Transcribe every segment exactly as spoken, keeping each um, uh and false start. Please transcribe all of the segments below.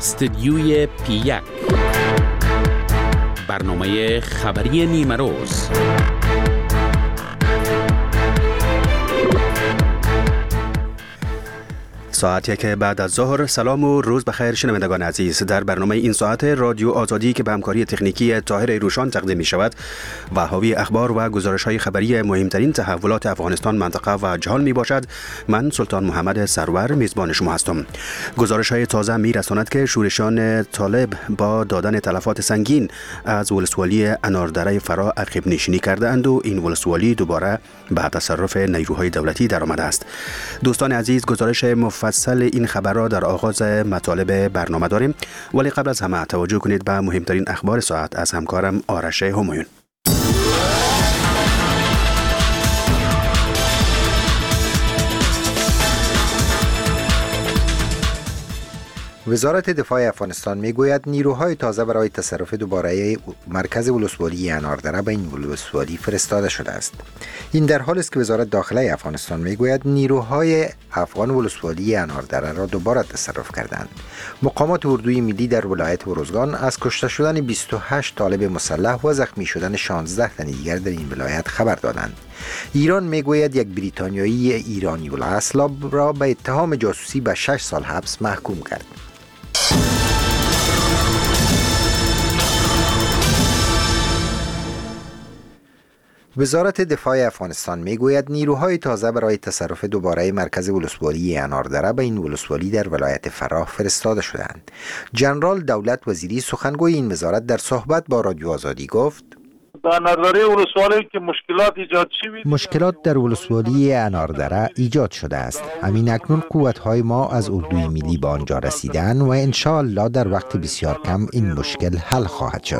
استدیوی پی یک، برنامه خبری نیمه روز. ساعتی که بعد از ظهر. سلام و روز بخیر شنوندگان عزیز. در برنامه این ساعت رادیو آزادی که به همکاری تکنیکی طاهر روشان تقدیم می شود و حاوی اخبار و گزارش های خبری مهمترین تحولات افغانستان، منطقه و جهان می باشد. من سلطان محمد سرور میزبان شما هستم. گزارش های تازه می رساند که شورشان طالب با دادن تلفات سنگین از ولسوالی اناردره فرا عقب نشینی کرده اند و این ولسوالی دوباره به تصرف نیروهای دولتی در آمده است. دوستان عزیز، گزارش مفصل این خبر را در آغاز مطالب برنامه داریم، ولی قبل از همه توجه کنید به مهمترین اخبار ساعت از همکارم آرش همایون. وزارت دفاع افغانستان میگوید نیروهای تازه برای تصرف دوباره مرکز ولسوالی اناردره به این ولسوالی فرستاده شده است. این در حالی است که وزارت داخله افغانستان میگوید نیروهای افغان ولسوالی اناردره را دوباره تصرف کردند. مقامات اردوی ملی در ولایت اروزگان از کشته شدن بیست و هشت طالب مسلح و زخمی شدن شانزده تن دیگر در این ولایت خبر دادند. ایران میگوید یک بریتانیایی ایرانی الاصل را به اتهام جاسوسی به شش سال حبس محکوم کرد. وزارت دفاع افغانستان میگوید نیروهای تازه برای تصرف دوباره مرکز ولسوالی اناردره به این ولسوالی در ولایت فراه فرستاده شدند. جنرال دولت وزیری سخنگوی این وزارت در صحبت با رادیو آزادی گفت: در اناردره ولسوالی که مشکلات ایجاد شده، مشکلات در ولسوالی اناردره ایجاد شده است. همین اکنون قوت‌های ما از اردوی ملی به آنجا رسیدن و ان شاء الله در وقت بسیار کم این مشکل حل خواهد شد.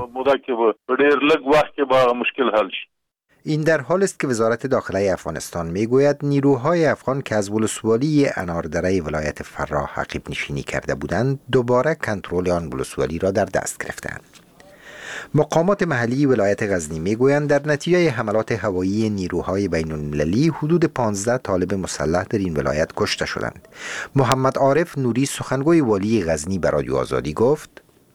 این در حال است که وزارت داخله افغانستان میگوید نیروهای افغان که از ولسوالی اناردره ولایت فراه عقب نشینی کرده بودند دوباره کنترل آن ولسوالی را در دست گرفتند. مقامات محلی ولایت غزنی میگویند در نتیجه حملات هوایی نیروهای بین المللی حدود پانزده طالب مسلح در این ولایت کشته شدند. محمد عارف نوری سخنگوی والی غزنی به رادیو آزادی گفت: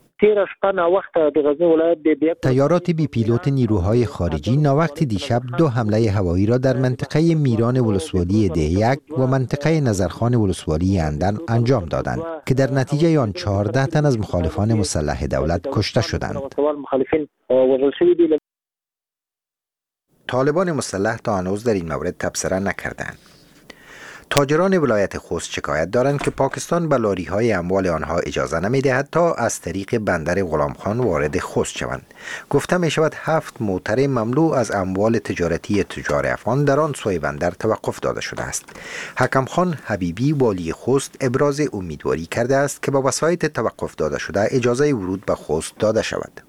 تیارات بی پیلوت نیروهای خارجی ناوقت دیشب دو حمله هوایی را در منطقه میران ولسوالی ده یک و منطقه نظرخان ولسوالی اندن انجام دادند که در نتیجه آن چهارده تن از مخالفان مسلح دولت کشته شدند. طالبان مسلح تا هنوز در این مورد تبصره نکردند. تاجران ولایت خوست شکایت دارند که پاکستان به لاری‌های اموال آنها اجازه نمی‌دهد تا از طریق بندر غلام خان وارد خوست شوند. گفته می‌شود هفت موتر مملو از اموال تجارتی تجار افغان در آن سوی بندر توقف داده شده است. حکم خان حبیبی والی خوست ابراز امیدواری کرده است که با وسایط توقف داده شده اجازه ورود به خوست داده شود.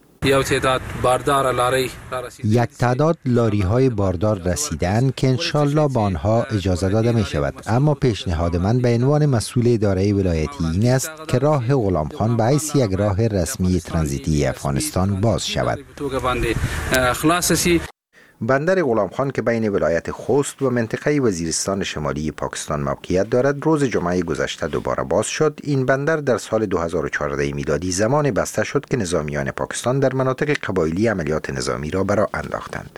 یک تعداد لاری های باردار رسیدن که انشالله با آنها اجازه داده می شود، اما پیشنهاد من به عنوان مسئول اداره ولایتی این است که راه غلام خان به حیث یک راه رسمی ترانزیتی افغانستان باز شود. بندر غلام خان که بین ولایت خوست و منطقه وزیرستان شمالی پاکستان موقعیت دارد روز جمعه گذشته دوباره باز شد. این بندر در سال دو هزار و چهارده میلادی زمان بسته شد که نظامیان پاکستان در مناطق قبایلی عملیات نظامی را برا انداختند.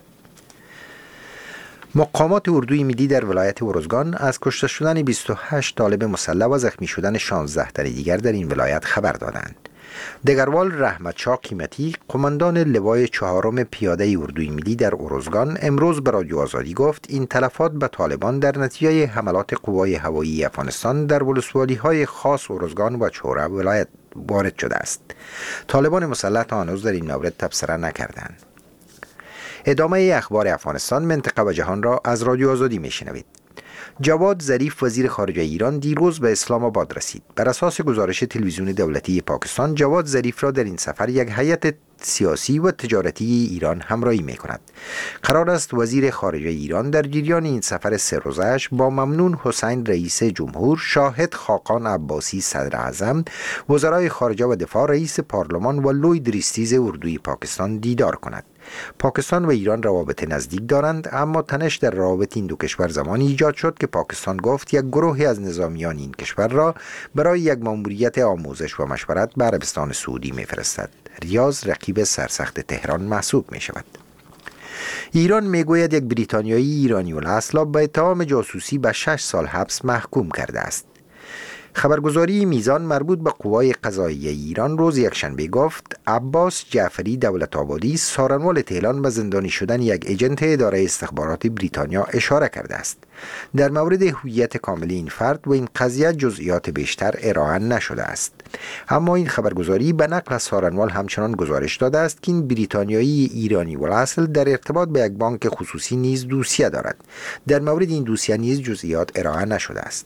مقامات اردوی ملی در ولایت اروزگان از کشته شدن بیست و هشت طالب مسلح و زخمی شدن شانزده تن دیگر در این ولایت خبر دادند. دگروال رحمت شاه قیمتی، قماندان لوای چهارم پیاده اردوی ملی در اروزگان، امروز به رادیو آزادی گفت این تلفات به طالبان در نتیجه حملات قوای هوایی افغانستان در ولسوالی‌های خاص اروزگان و چوره ولایت وارد شده است. طالبان مسلح تا هنوز در این مورد تبصره نکردند. ادامه اخبار افغانستان، منطقه و جهان را از رادیو آزادی میشنوید. جواد ظریف وزیر خارجه ایران دیروز به اسلام آباد رسید. بر اساس گزارش تلویزیون دولتی پاکستان، جواد ظریف را در این سفر یک هیئت سیاسی و تجارتی ایران همراهی می کند. قرار است وزیر خارجه ایران در جریان این سفر سه روزه‌اش با ممنون حسین رئیس جمهور، شاهد خاقان عباسی صدر اعظم، وزرای خارجه و دفاع، رئیس پارلمان و لوید ریستیز اردوی پاکستان دیدار کند. پاکستان و ایران روابط نزدیک دارند، اما تنش در روابط این دو کشور زمانی ایجاد شد که پاکستان گفت یک گروهی از نظامیان این کشور را برای یک مأموریت آموزش و مشورت به عربستان سعودی می‌فرستد. ریاض رقیب سرسخت تهران محسوب می‌شود. ایران میگوید یک بریتانیایی ایرانی الاصل به اتهام جاسوسی به شش سال حبس محکوم کرده است. خبرگزاری میزان مربوط به قوای قضاییه ایران روز یکشنبه گفت عباس جعفری دولت آبادی سارنوال تهران به زندانی شدن یک ایجنت اداره استخبارات بریتانیا اشاره کرده است. در مورد هویت کامل این فرد و این قضیه جزئیات بیشتر ارائه نشده است. اما این خبرگزاری به نقل از سارنوال همچنان گزارش داده است که این بریتانیایی ایرانی الاصل در ارتباط به یک بانک خصوصی نیز دوسیه دارد. در مورد این دوسیه نیز جزئیات ارائه نشده است.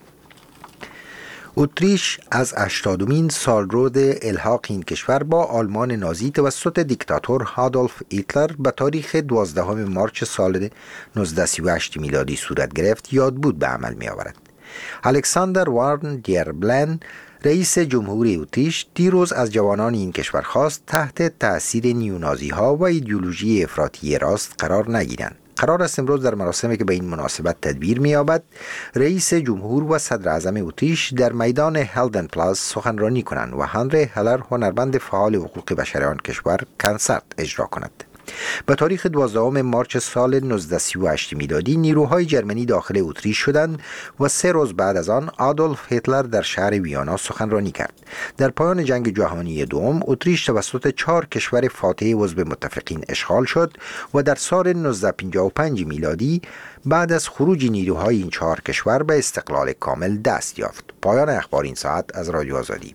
اتریش از هشتادمین سالروز الحاق این کشور با آلمان نازی توسط دیکتاتور آدولف هیتلر به تاریخ دوازدهم مارس سال نوزده سی و هشت میلادی صورت گرفت یادبود به عمل می آورد. الکساندر وارن دیربلن رئیس جمهوری اتریش دیروز از جوانان این کشور خواست تحت تأثیر نیونازی ها و ایدئولوژی افراطی راست قرار نگیرند. قرار است امروز در مراسمی که به این مناسبت تدبیر می‌یابد رئیس جمهور و صدر اعظم اتریش در میدان هلدن پلاس سخنرانی کنند و هنری هلر هنرمند فعال حقوق بشر آن کشور کنسرت اجرا کند. به تاریخ دوازدهم مارس سال نوزده سی و هشت میلادی نیروهای جرمنی داخل اتریش شدند و سه روز بعد از آن آدولف هیتلر در شهر ویانا سخنرانی کرد. در پایان جنگ جهانی دوم اتریش توسط چهار کشور فاتح عضو متفقین اشغال شد و در سال نوزده پنجاه و پنج میلادی بعد از خروج نیروهای این چهار کشور به استقلال کامل دست یافت. پایان اخبار این ساعت از رادیو آزادی.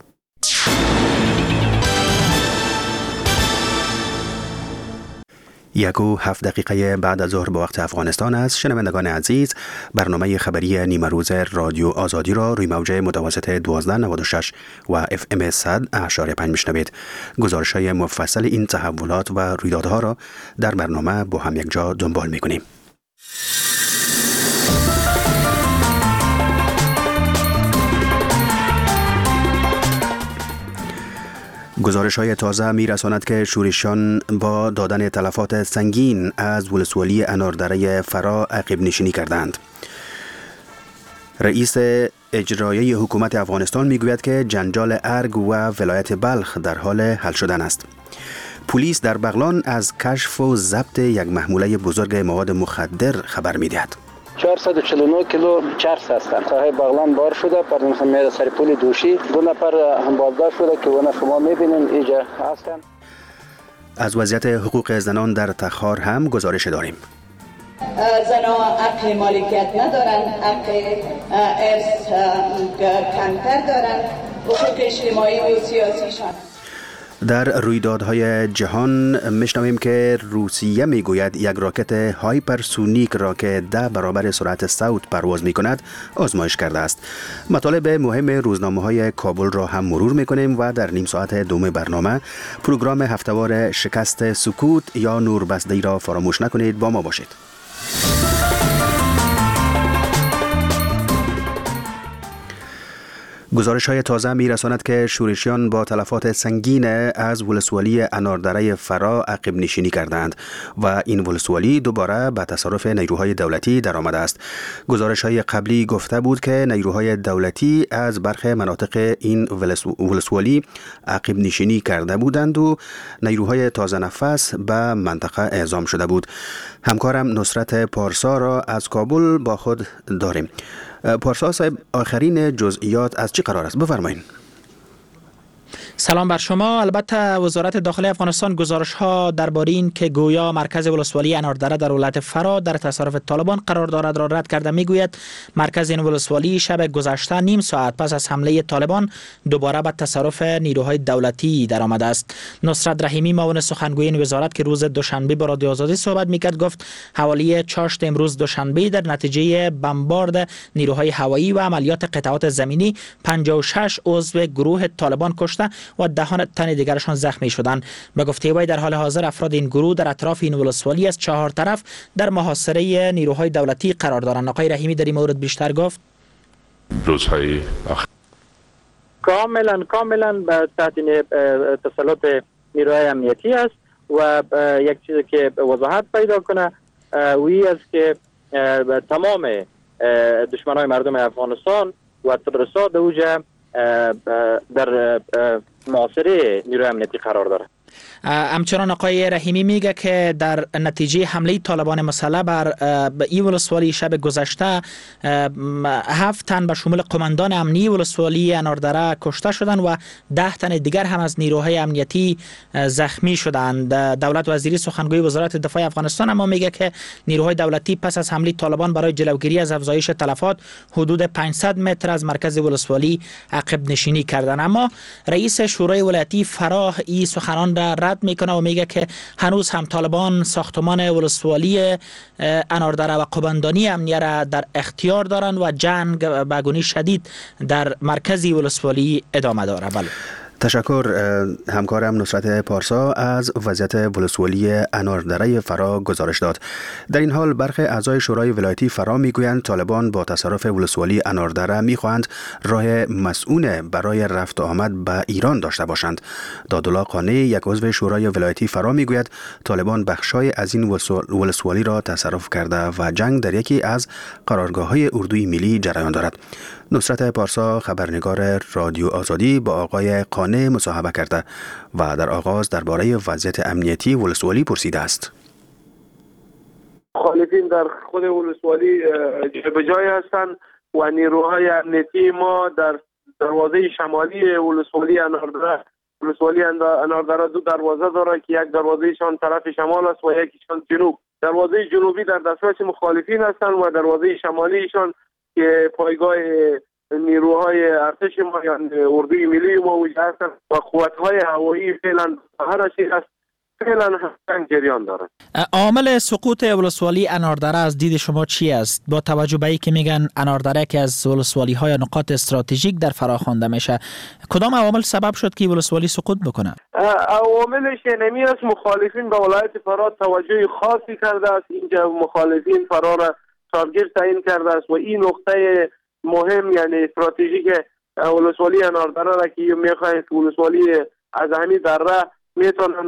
یک و هفت دقیقه بعد از ظهر به وقت افغانستان است. شنوندگان عزیز، برنامه خبری نیمه روز رادیو آزادی را روی موج متوسط دوازده نود و شش و اف ام صد اشاره پنج میشنوید. گزارش های مفصل این تحولات و رویدادها را در برنامه با هم یک جا دنبال میکنیم. گزارش های تازه می رساند که شورشیان با دادن تلفات سنگین از ولسوالی اناردره فرا عقب نشینی کردند. رئیس اجرایی حکومت افغانستان می گوید که جنجال ارگ و ولایت بلخ در حال حل شدن است. پلیس در بغلان از کشف و ضبط یک محموله بزرگ مواد مخدر خبر می دهد. چهارصد و چهل و نه کیلو چرس هستند. ساحل بغلان بار شده پر میاد سر پل دوشی. دو نفر هم بازداشت شده که اونا شما میبینین اینجا هستند. از وضعیت حقوق زنان در تخار هم گزارش داریم. زنان حق مالکیت ندارند، حق ارث کمتر دارند، حقوق اجتماعی و سیاسیشان. در رویدادهای جهان میشنویم که روسیه میگوید یک راکت هایپرسونیک را که ده برابر سرعت صوت پرواز میکند آزمایش کرده است. مطالب مهم روزنامه‌های کابل را هم مرور میکنیم و در نیم ساعت دوم برنامه پروگرام هفته‌وار شکست سکوت یا نوربسته را فراموش نکنید، با ما باشید. گزارش های تازه می رساند که شورشیان با تلفات سنگین از ولسوالی اناردره فرا عقب نشینی کردند و این ولسوالی دوباره به تصرف نیروهای دولتی در آمده است. گزارش های قبلی گفته بود که نیروهای دولتی از برخی مناطق این ولسوالی عقب نشینی کرده بودند و نیروهای تازه نفس به منطقه اعزام شده بود. همکارم نصرت پارسا را از کابل با خود داریم. پارسا صاحب، آخرین جزئیات از چی قرار است؟ بفرمایید. سلام بر شما. البته وزارت داخلی افغانستان گزارش ها درباره این که گویا مرکز ولسوالی اناردره در ولایت فرا در تصرف طالبان قرار دارد را رد کرده. میگوید مرکز این ولسوالی شب گذشته نیم ساعت پس از حمله طالبان دوباره به تصرف نیروهای دولتی در آمده است. نصرت رحیمی معاون سخنگوی این وزارت که روز دوشنبه با رادیو آزادی صحبت میکرد گفت حوالی چاشت امروز دوشنبه در نتیجه بمبارد نیروهای هوایی و عملیات قطعات زمینی پنجاه و شش عضو گروه طالبان کشته و ده تن دیگرشان زخمی شدند. به گفته وی در حال حاضر افراد این گروه در اطراف این ولسوالی از چهار طرف در محاصره نیروهای دولتی قرار دارند. آقای رحیمی در این مورد بیشتر گفت. روزهای کاملا کاملا به تحت تسلط نیروهای امنیتی است و یک چیزی که وضاحت پیدا کنه وی است که تمام دشمنای مردم افغانستان و تروریست‌ها در اوجه در محاصره نیروی امنیتی قرار داره. همچنان آقای رحیمی میگه که در نتیجه حمله طالبان مسلح بر این ولسوالی شب گذشته هفت تن به شمول قماندان امنی ولسوالی اناردره کشته شدند و ده تن دیگر هم از نیروهای امنیتی زخمی شدند. دولت وزیری سخنگوی وزارت دفاع افغانستان اما میگه که نیروهای دولتی پس از حمله طالبان برای جلوگیری از افزایش تلفات حدود پانصد متر از مرکز ولسوالی عقب نشینی کردند. اما رئیس شورای ولایتی فراه این سخنان را رد میکنه و میگه که هنوز هم طالبان ساختمان ولسوالی اناردره و قماندانی امنیه را در اختیار دارند و جنگ به گونه شدید در مرکزی ولسوالی ادامه داره. بله. تشکر همکارم نصرت پارسا از وضعیت ولسوالی اناردره فرا گزارش داد. در این حال برخی اعضای شورای ولایتی فرا میگویند طالبان با تصرف ولسوالی اناردره میخواهند راه مسئول برای رفت آمد به ایران داشته باشند. دادالله قانی یک عضو شورای ولایتی فرا میگوید طالبان بخشای از این ولسوالی را تصرف کرده و جنگ در یکی از قرارگاه‌های اردوی ملی جریان دارد. نصرت پارسا خبرنگار رادیو آزادی با آقای قانع مصاحبه کرده و در آغاز درباره وضعیت امنیتی ولسوالی پرسیده است. مخالفین در خود ولسوالی به جای هستند و نیروهای امنیتی ما در دروازه شمالی ولسوالی اناردره ولسوالی اناردره دو دروازه داره که یک دروازهشان طرف شمال است و یکیشان جنوب. دروازه جنوبی در دسترس مخالفین هستند و دروازه شمالیشان که پایگاه نیروهای ارتش ما یا اردوی ملی ما وجود هستند و قوت‌های هوایی فعلا هر چیز است فعلا هم جریان دارد. عامل سقوط ولسوالی اناردره از دید شما چی است؟ با توجه به اینکه میگن اناردره که از ولسوالی‌های یا نقاط استراتژیک در فرا خوانده میشه، کدام عوامل سبب شد که ولسوالی سقوط بکنه؟ عواملش نمی است مخالفین به ولایت فرا توجه خاصی کرده است. اینجا مخالفین فرا را تارگت تعیین کرده است و این نقطه مهم یعنی استراتژیک ولسوالی اناردره را که میخواهند که ولسوالی از همین دره میتونن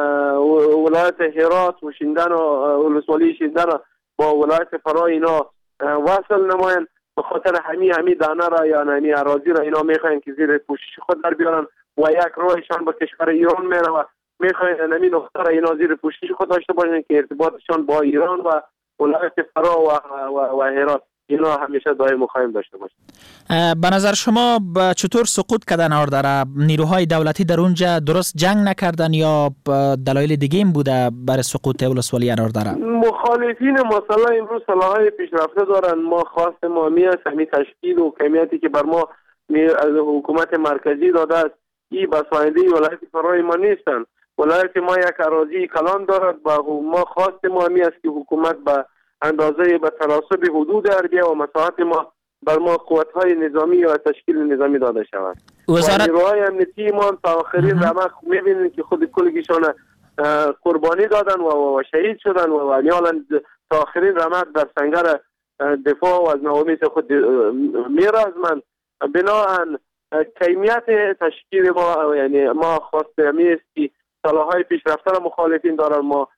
ولایت هرات و شیندن و ولسوالی شیندن با ولایت فرا اینا وصل نمایند. به خاطر همین همین دانه را یا همین اراضی را اینا میخواهند که زیر پوشش خود در بیارن و یک راهشان به کشور ایران میره و میخواهند همین نقطه را اینا زیر پوشش خود داشته باشند که ارتباطشان با ایران و ولایت فرا و, و, و هرات اینا همیشه دائم مخایم داشته باشه. به نظر شما چطور سقوط کردن اناردره؟ نیروهای دولتی در اونجا درست جنگ نکردن یا دلایل دیگه این بوده برای سقوط ولسوالی اناردره؟ مخالفین مثلا امروز سلاح‌های پیشرفته دارن. ما خواست ما می است همین تشکیل و کمیتی که بر ما از حکومت مرکزی داده است این بساینده ولایت فرا ما نیستن. ولایت ما یک اراضی کلان دارد و ما خواست ما می است که حکومت به اندازه به تناسب حدود اربیه و مساحت ما بر ما قوت‌های نظامی یا تشکیل نظامی داده شود. وزارت... و نیروهای امنیتی ما تا آخرین رمق می‌بینید که خود کلگیشان قربانی دادن و شهید شدن و حالا تا آخرین رمق در سنگر دفاع و از نوامیس خود می‌رزمند. بنابراین کمیت تشکیل ما یعنی ما خواست همی است که سلاح‌های پیشرفته را مخالفین دارن ما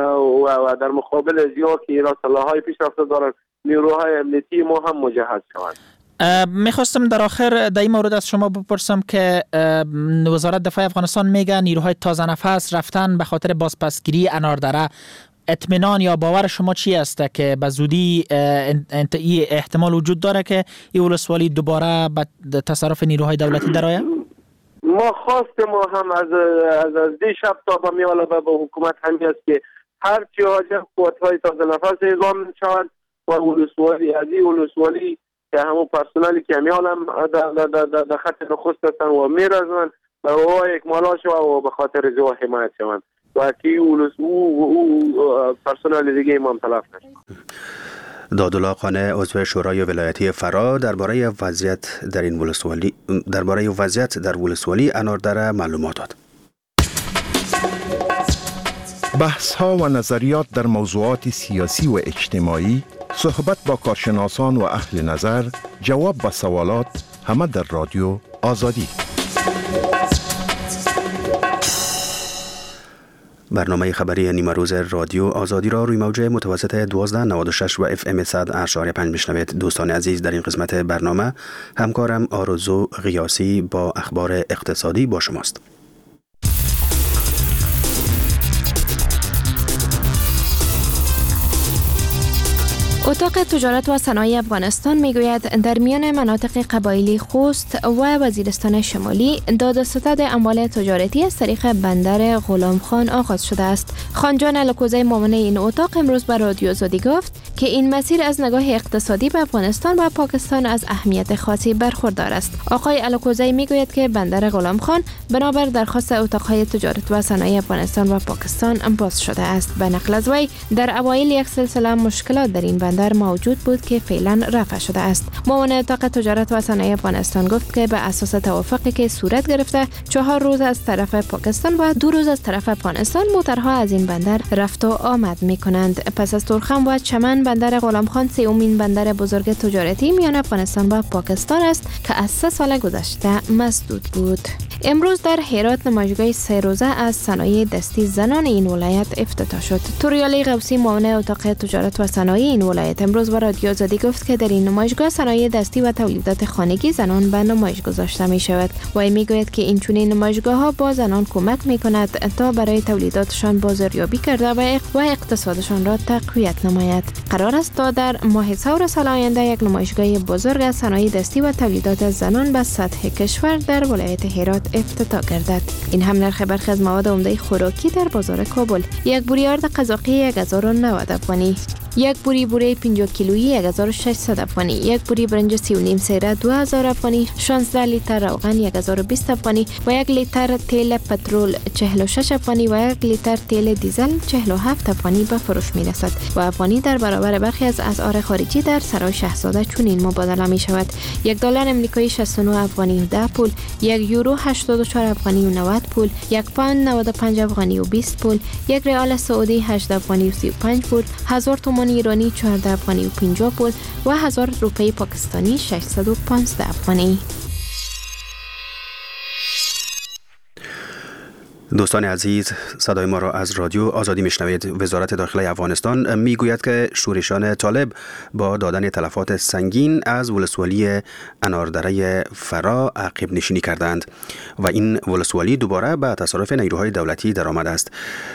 و در مقابل زیاد که ایران سلاح‌های پیشرفته دارن نیروهای امنیتی ما هم مجهز شوند. میخواستم در آخر در این مورد از شما بپرسم که وزارت دفاع افغانستان میگه نیروهای تازه نفس رفتن به خاطر بازپسگیری اناردره. اطمینان یا باور شما چی است که به زودی احتمال وجود داره که این ولسوالی دوباره به تصرف نیروهای دولتی درآید؟ ما خواست ما هم از از از دی شب تا به میاله به حکومت همین است که هر چی حاجه قوت‌های تازه نفس اعزام شوند و ولسوالی از این ولسوالی که همون پرسنلی که همی عالم در خط نخست هستن و میرزن و او اکمالا شود و به خاطر زیاد حمایت شوند و که او او پرسنل دیگه امام تلف نشد. دادالله قانع عضو شورای ولایتی فرا درباره وضعیت در این ولسوالی درباره وضعیت در ولسوالی اناردره معلومات داد. بحث ها و نظریات در موضوعات سیاسی و اجتماعی، صحبت با کارشناسان و اهل نظر، جواب به سوالات، همه در رادیو آزادی. برنامه خبری نیمه روز رادیو آزادی را روی موج متوسط دوازده نود و شش و اف ام صد اشاری پنج میشنوید. دوستان عزیز، در این قسمت برنامه همکارم آرزو غیاسی با اخبار اقتصادی با شماست. اتاق تجارت و صنایع افغانستان میگوید در میان مناطق قبایلی خوست و وزیرستان شمالی دادستد اموال تجارتی از طریق بندر غلام خان آغاز شده است. خانجان الکوزی معاون این اتاق امروز به رادیو آزادی گفت که این مسیر از نگاه اقتصادی به افغانستان و پاکستان از اهمیت خاصی برخوردار است. آقای الکوزی میگوید که بندر غلام خان بنابر درخواست اتاقهای تجارت و صنایع افغانستان و پاکستان باز شده است. به نقل از وی در اوایل یک سلسله مشکلات در این بندر موجود بود که فعلا رفع شده است. معاون اتاق تجارت و صنایع افغانستان گفت که به اساس توافقی که صورت گرفته چهار روز از طرف پاکستان و دو روز از طرف افغانستان موترها از این بندر رفت و آمد می کنند. پس از تورخم و چمن بندر غلام خان سومین بندر بزرگ تجارتی میان افغانستان و پاکستان است که از سه سال گذشته مسدود بود. امروز در هرات نمایشگاه سه روزه از صنایع دستی زنان این ولایت افتتاح شد. توریالی غوثی معاون اتاق تجارت و صنایع این ولایت امروز با رادیو آزادی گفت که در این نمایشگاه صنایع دستی و تولیدات خانگی زنان به نمایش گذاشته می شود و میگوید که این چنین نمایشگاه ها با زنان کمک می کند تا برای تولیداتشان بازاریابی کرده و و اقتصادشان را تقویت نماید. قرار است تا در ماه سور سال آینده یک نمایشگاه بزرگ از صنایع دستی و تولیدات زنان به سطح کشور در ولایت هرات افتتاح گردد. این هم نرخ برخی از مواد عمده خوراکی در بازار کابل: یک بوری آرد قزاقی هزار و نود افغانی، یک بوری بوره پنجاه کیلویی هزار و ششصد افغانی، یک بوری برنج سی و نیم سیره دو هزار افغانی، شانزده لیتر روغن هزار و بیست افغانی و یک لیتر تیل پترول چهل و شش افغانی و یک لیتر تیل دیزل چهل و هفت افغانی به فروش می رسد و افغانی در برابر برخی از اسعار خارجی در سرای شاهزاده چنین مبادله می شود: یک دلار امریکایی شصت و نه افغانی و ده پول، یک یورو هشتاد و چهار افغانی و نود پول، یک پوند نود و پنج افغانی و بیست پول، یک ریال سعودی هشت افغانی و سی و پنج پول، هزار تومان ایرانی چهارده افغانی و پنجاه پول و هزار روپیه پاکستانی ششصد و پانزده افغانی. دوستان عزیز، صدای ما را از رادیو آزادی میشنوید. وزارت داخلی افغانستان میگوید که شورشان طالب با دادن تلفات سنگین از ولسوالی اناردره فرا عقب نشینی کردند و این ولسوالی دوباره به تصرف نیروهای دولتی درآمده است.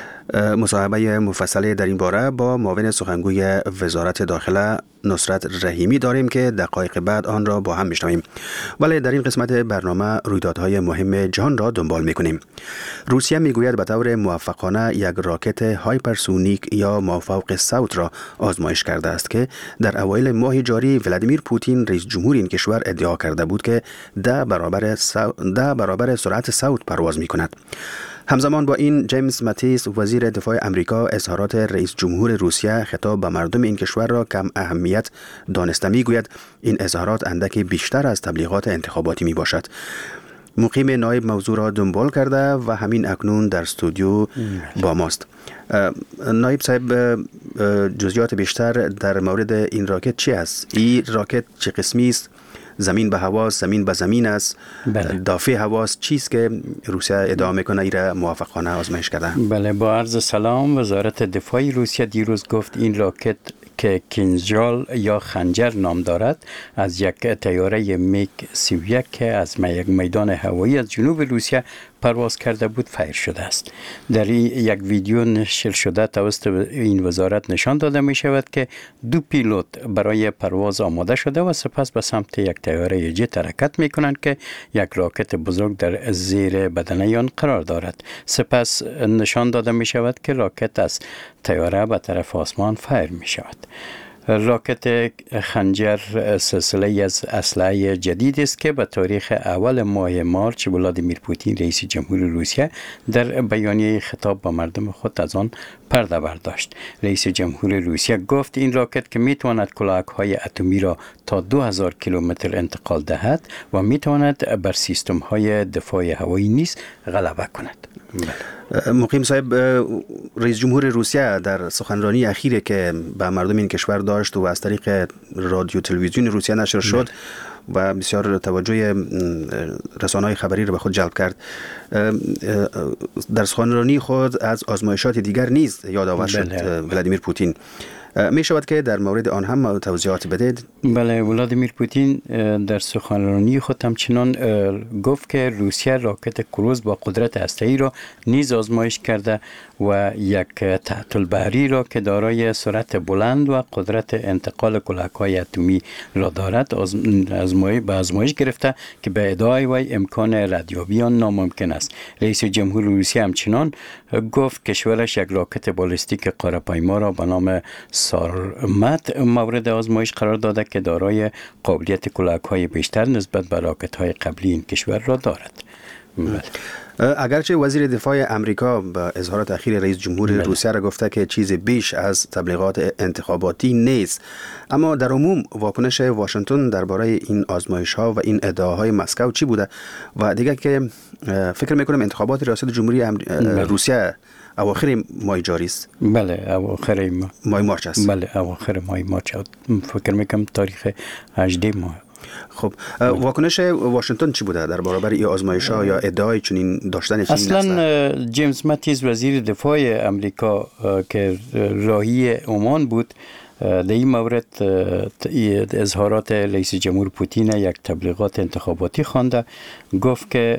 مصاحبه مفصلی در این باره با معاون سخنگوی وزارت داخله نصرت رحیمی داریم که دقایق بعد آن را با هم میشنویم. ولی در این قسمت برنامه رویدادهای مهم جهان را دنبال میکنیم. روسیه میگوید به طور موفقانه یک راکت هایپرسونیک یا مافوق صوت را آزمایش کرده است که در اوایل ماه جاری ولادیمیر پوتین رئیس جمهور این کشور ادعا کرده بود که ده برابر ده برابر سرعت صوت پرواز میکند. همزمان با این جیمز ماتیس وزیر دفاع امریکا اظهارات رئیس جمهور روسیه خطاب به مردم این کشور را کم اهمیت دانسته میگوید این اظهارات اندکی بیشتر از تبلیغات انتخاباتی می باشد. مقیم نایب موضوع را دنبال کرده و همین اکنون در استودیو با ماست. نایب صاحب، جزئیات بیشتر در مورد این راکت چی است؟ این راکت چه قسمی است؟ زمین به هواست، زمین به زمین است، بله. دافع هواست، چیست که روسیه ادعا میکنه ایره موفقانه آزمایش کرده؟ بله، با عرض سلام. وزارت دفاع روسیه دیروز گفت این راکت که کینژال یا خنجر نام دارد از یک طیاره میگ سی و یک که از یک میدان هوایی از جنوب روسیه پرواز کرده بود فیر شده است. در این یک ویدیو نشر شده توسط این وزارت نشان داده می شود که دو پیلوت برای پرواز آماده شده و سپس به سمت یک طیاره جت حرکت می کنند که یک راکت بزرگ در زیر بدنه آن قرار دارد. سپس نشان داده می شود که راکت از طیاره به طرف آسمان فیر می شود. راکت خنجر سلسله از اسلحه جدید است که به تاریخ اول ماه مارچ ولادیمیر پوتین رئیس جمهور روسیه در بیانیه خطاب به مردم خود از آن پرده برداشت. رئیس جمهور روسیه گفت این راکت که میتواند کلاهک‌های اتمی را تا دو هزار کیلومتر انتقال دهد و میتواند بر سیستم‌های دفاع هوایی نیز غلبه کند. مقیم صاحب، رئیس جمهور روسیه در سخنرانی اخیری که به مردم این کشور داشت و از طریق رادیو تلویزیون روسیه نشر شد و بسیار توجه رسانه‌های خبری را به خود جلب کرد. در سخنرانی خود از آزمایشات دیگر نیز یادآور شد ولادیمیر پوتین. می شود که در مورد آن هم توضیحات بدهید؟ بله، ولادیمیر پوتین در سخنرانی خود همچنان گفت که روسیه راکت کروز با قدرت هسته‌ای را نیز آزمایش کرده و یک تحت البحری را که دارای سرعت بلند و قدرت انتقال کلاهک‌های اتمی را دارد آزمایش به آزمایش گرفته که به ادعای وی امکان ردیابی آن ناممکن است. رئیس جمهور روسیه همچنان گفت کشورش یک راکت بالستیک قاره‌پیما را به نام سارمت مورد آزمایش قرار داده که دارای قابلیت کلاهک‌های بیشتر نسبت به راکت‌های قبلی این کشور را دارد. بله. اگرچه وزیر دفاع امریکا با اظهارات اخیر رئیس جمهور بله. روسیه را گفته که چیز بیش از تبلیغات انتخاباتی نیست، اما در عموم واکنش واشنگتن درباره این آزمایش‌ها و این ادعاهای مسکو چی بوده؟ و دیگه که فکر می‌کنم انتخابات ریاست جمهوری امر... بله. روسیه اواخر ماه جاری است. بله، اواخر ماه مارچ است. بله، اواخر ماه مارچ. فکر می‌کنم تاریخ هجدهم ماه. خب واکنش واشنگتن چی بوده در برابر این آزمایش‌ها یا ادعای چنین داشتن چنین اصلا جیمز ماتیس وزیر دفاع امریکا که راهی عمان بود در این مورد اظهارات رئیس جمهور پوتین یک تبلیغات انتخاباتی خوانده. گفت که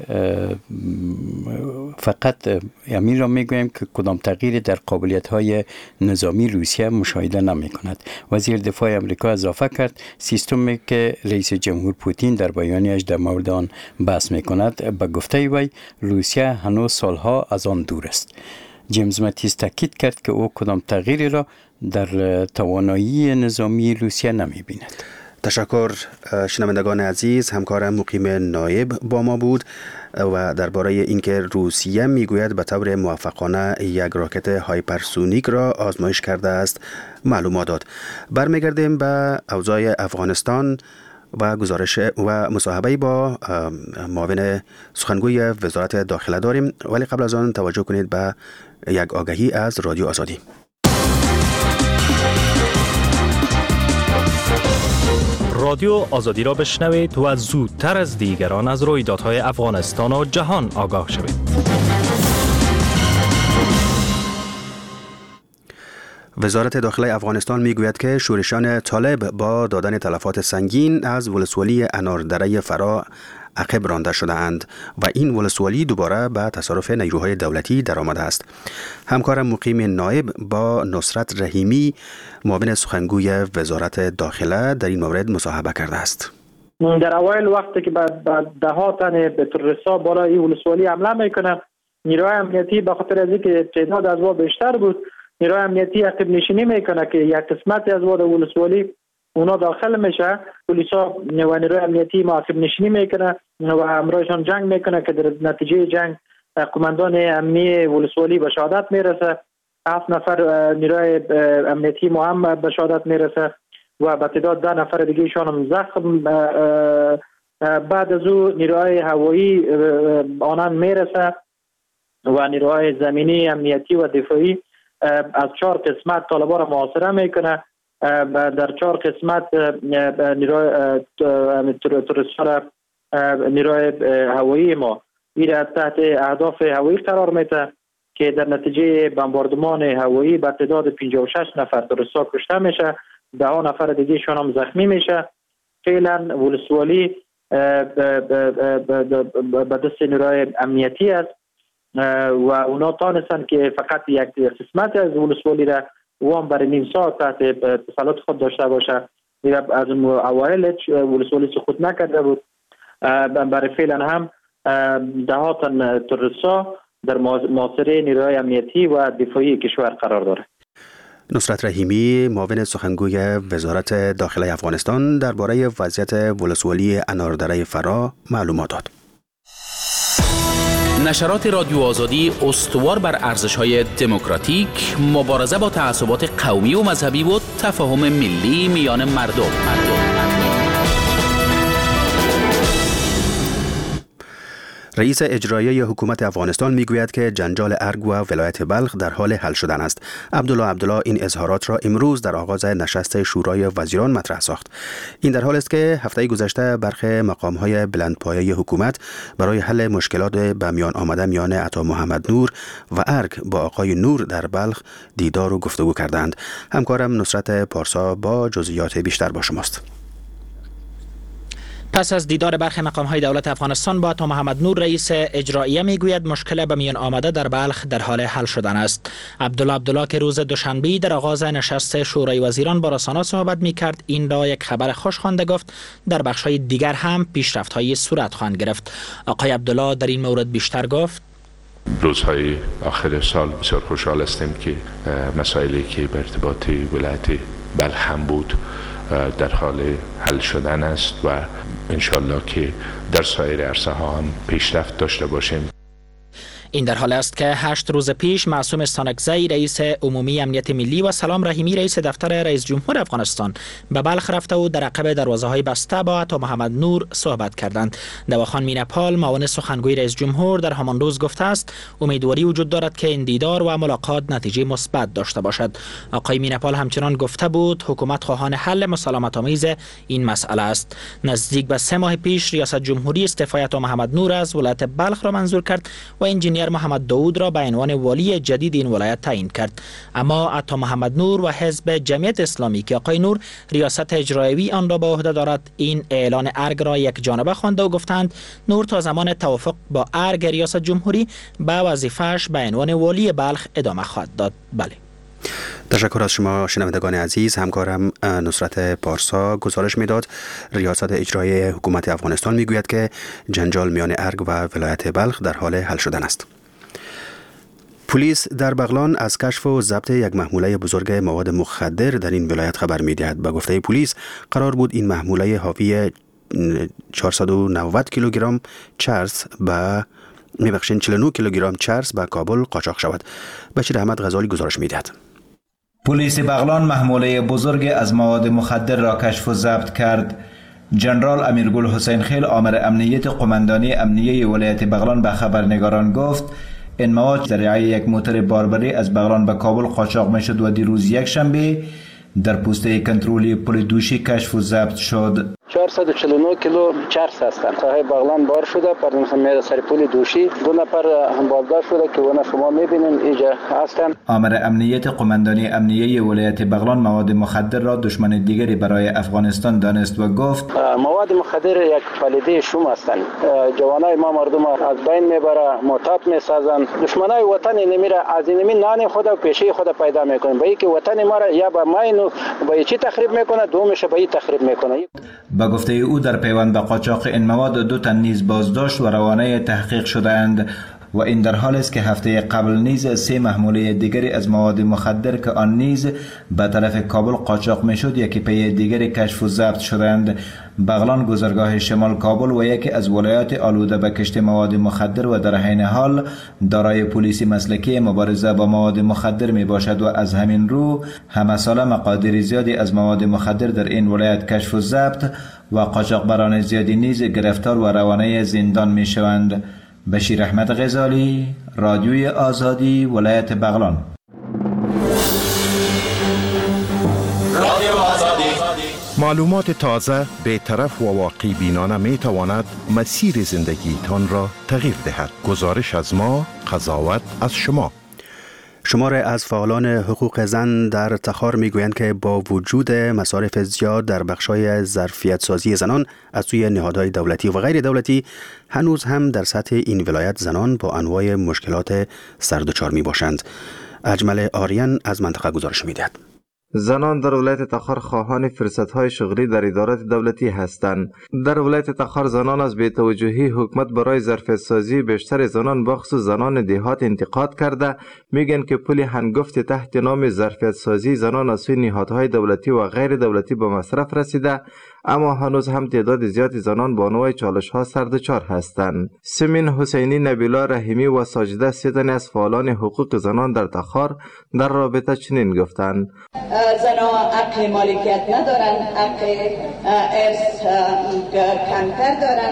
فقط همین را میگویم که کدام تغییری در قابلیت‌های نظامی روسیه مشاهده نمی کند. وزیر دفاع امریکا اضافه کرد سیستمی که رئیس جمهور پوتین در بیانیه‌اش در مورد آن بحث می کند به گفته وی روسیه هنوز سالها از آن دور است. جیمز ماتیس تاکید کرد که او کدام تغییری را در توانایی نظامی روسیه نمی بیند. تشکر شنوندگان عزیز. همکارم مقیم نایب با ما بود و درباره اینکه روسیه میگوید به طور موفقانه یک راکت هایپرسونیک را آزمایش کرده است معلومات داد. برمیگردیم به اوضاع افغانستان و گزارش و مصاحبه با معاون سخنگوی وزارت داخله داریم، ولی قبل از آن توجه کنید به یک آگهی از رادیو آزادی. رادیو آزادی را بشنوید و زودتر از دیگران از رویدادهای افغانستان و جهان آگاه شوید. وزارت داخله افغانستان میگوید که شورشان طالب با دادن تلفات سنگین از ولسوالی اناردره فرا عقب رانده شده اند و این ولسوالی دوباره به تصرف نیروهای دولتی درآمده است. همکارم مقیم نایب با نصرت رحیمی معاون سخنگوی وزارت داخله در این مورد مصاحبه کرده است. در اوایل وقتی که بعد ده ها تن به تروریست‌ها بالای این ولسوالی حمله میکنه، نیروهای امنیتی به خاطر از اینکه تعداد از ما بیشتر بود، نیروهای امنیتی عقب نشینی میکنه که یک قسمتی از واد ولسوالی اونا داخل میشه. پلیسا و نیروهای امنیتی ما عقب نشینی میکنه و همراهشان جنگ میکنه که در نتیجه جنگ قماندان امنی ولسوالی به شهادت میرسه. هفت نفر نیروهای امنیتی ما هم به شهادت میرسه و به تعداد ده نفر دیگه ایشان هم زخم. بعد از او نیروهای هوایی آنان میرسه و نیروهای زمینی امنیتی و دفاعی از چهار قسمت طالبان را محاصره میکنه. در چهار قسمت نیروهای تروریست‌ها نیروهای هوایی ما ایره تحت اهداف هوایی قرار میده که در نتیجه بمباردمان هوایی به تعداد پنجاه و شش نفر تروریست‌ها کشته میشه، ده ها نفر دیگه شون هم زخمی میشه. فعلا ولسوالی به دست نیروهای امنیتی است و اونا تانستن که فقط یک قسمت از ولسوالی را وام برای نیم ساعت تحت تسلط خود داشته باشه. از اوایل ولسوالی سقوط نکرده بود. برای فعلا هم ده ها تن تروریست‌ها در محاصره نیروهای امنیتی و دفاعی کشور قرار داره. نصرت رحیمی معاون سخنگوی وزارت داخله افغانستان درباره وضعیت ولسوالی اناردره فرا معلومات داد. نشرات رادیو آزادی استوار بر ارزش‌های دموکراتیک، مبارزه با تعصبات قومی و مذهبی و تفاهم ملی میان مردم. مردم. رئیس اجرایی حکومت افغانستان میگوید که جنجال ارگ و ولایت بلخ در حال حل شدن است. عبدالله عبدالله این اظهارات را امروز در آغاز نشست شورای وزیران مطرح ساخت. این در حال است که هفته گذشته برخی مقام‌های بلندپایه حکومت برای حل مشکلات به میان آمده میان عطا محمد نور و ارگ با آقای نور در بلخ دیدار و گفتگو کردند. همکارم نصرت پارسا با جزئیات بیشتر با شماست. پس از دیدار برخی مقام‌های دولت افغانستان با عطا محمد نور، رئیس اجراییه میگوید مشکل به میان آمده در بلخ در حال حل شدن است. عبدالله عبدالله که روز دوشنبه در آغاز نشست شورای وزیران با رسانه‌ها صحبت میکرد، این را یک خبر خوش خوانده گفت در بخش‌های دیگر هم پیشرفت‌های صورت خواهند گرفت. آقای عبدالله در این مورد بیشتر گفت: روزهای آخر سال بسیار خوشحال هستیم که مسائلی که به ارتباط ولایت بلخ هم بود در حال حل شدن است و انشالله که در سایر عرصه ها هم پیشرفت داشته باشیم. این در حال است که هشت روز پیش معصوم استانکزی رئیس عمومی امنیت ملی و سلام رحیمی رئیس دفتر رئیس جمهور افغانستان به بلخ رفته و در عقب دروازه‌های بسته با عطا محمد نور صحبت کردند. دواخان مینپال معاون سخنگوی رئیس جمهور در همان روز گفته است امیدواری وجود دارد که این دیدار و ملاقات نتیجه مثبت داشته باشد. آقای مینپال همچنان گفته بود حکومت خواهان حل مسالمت آمیز این مسئله است. نزدیک به سه ماه پیش ریاست جمهوری استعفای عطا محمد نور از ولایت بلخ را منظور کرد و انجینیر محمد داود را به عنوان والی جدید این ولایت تعیین کرد. اما عطا محمد نور و حزب جمعیت اسلامی که آقای نور ریاست اجرایی آن را به عهده دارد این اعلان ارگ را یک جانبه خوانده و گفتند نور تا زمان توافق با ارگ ریاست جمهوری به وظیفه‌اش به عنوان والی بلخ ادامه خواهد داد. بله. تشکر از شما شنوندگان عزیز. همکارم نصرت پارسا گزارش میداد ریاست اجرایی حکومت افغانستان میگوید که جنجال میان ارگ و ولایت بلخ در حال حل شدن است. پلیس در بغلان از کشف و ضبط یک محموله بزرگ مواد مخدر در این ولایت خبر می‌دهد. به گفته پلیس قرار بود این محموله حاوی چهارصد و نود کیلوگرم چرس به میبخشین چهل و نه کیلوگرم چرس به کابل قاچاق شود. بشیر احمد غزالی گزارش می‌دهد. پلیس بغلان محموله بزرگ از مواد مخدر را کشف و ضبط کرد. جنرال امیرگل حسین خیل آمر امنیت قماندانی امنیه ولایت بغلان به خبرنگاران گفت این مواد ذریعه یک موتر باربری از بغلان به کابل قاچاق میشد و دیروز یک شنبه در پوسته کنترلی پل دوشی کشف و ضبط شد. چهارصد و چهل و نه کیلو چرس هستند. ساحل بغلان بار شده پر میره سر پل دوشی. دو نفر بازداشت شده که اونا شما میبینین اینجا هستند. آمر امنیت قماندانی امنیه ولایت بغلان مواد مخدر را دشمن دیگری برای افغانستان دانست و گفت مواد مخدر یک پلیده شوم هستند. جوانای ما مردم از بین میبره، معتاد میسازن. دشمنای وطن نمیره از اینمی نان خود و پیشه خود پیدا میکنن. با اینکه وطن ما را یا با ماینو با چی تخریب میکنه، دومش با این تخریب میکنه. با گفته او در پیوند به قاچاق این مواد دو تن نیز بازداشت و روانه تحقیق شدند و این در حال است که هفته قبل نیز سه محموله دیگری از مواد مخدر که آن نیز به طرف کابل قاچاق میشد یکی پی دیگری کشف و ضبط شدند. بغلان گذرگاه شمال کابل و یکی از ولایات آلوده به کشت مواد مخدر و در عین حال دارای پلیس مسلکی مبارزه با مواد مخدر می باشد و از همین رو همه ساله مقادیر زیادی از مواد مخدر در این ولایت کشف و ضبط و قاچاقبران زیادی نیز گرفتار و روانه زندان می شوند. بشیر احمد غزالی، رادیوی آزادی، ولایت بغلان. رادیو آزادی. معلومات تازه، بی‌طرف و واقعی بینانه می تواند مسیر زندگی تان را تغییر دهد. گزارش از ما، قضاوت از شما. شماره از فعالان حقوق زن در تخار میگویند که با وجود مصارف زیاد در بخش‌های ظرفیت سازی زنان از سوی نهادهای دولتی و غیر دولتی هنوز هم در سطح این ولایت زنان با انواع مشکلات سردوچار می باشند. اجمل آریان از منطقه گزارش می‌دهد. زنان در ولایت تخار خواهان فرصت‌های شغلی در ادارات دولتی هستند. در ولایت تخار زنان از بی‌توجهی حکومت برای ظرفیت سازی بیشتر زنان بخصوص زنان دیهات انتقاد کرده. میگن که پول هنگفت تحت نام ظرفیت سازی زنان از سوی نهادهای دولتی و غیر دولتی به مصرف رسیده، اما هنوز هم تعداد زیادی زنان با نوع چالش‌ها سردچار هستند. سمین حسینی، نبیلا رحیمی و ساجده سه تن از فعالان حقوق زنان در تخار در رابطه چنین گفتند: زنان حق مالکیت ندارن، حق ارث کمتر دارن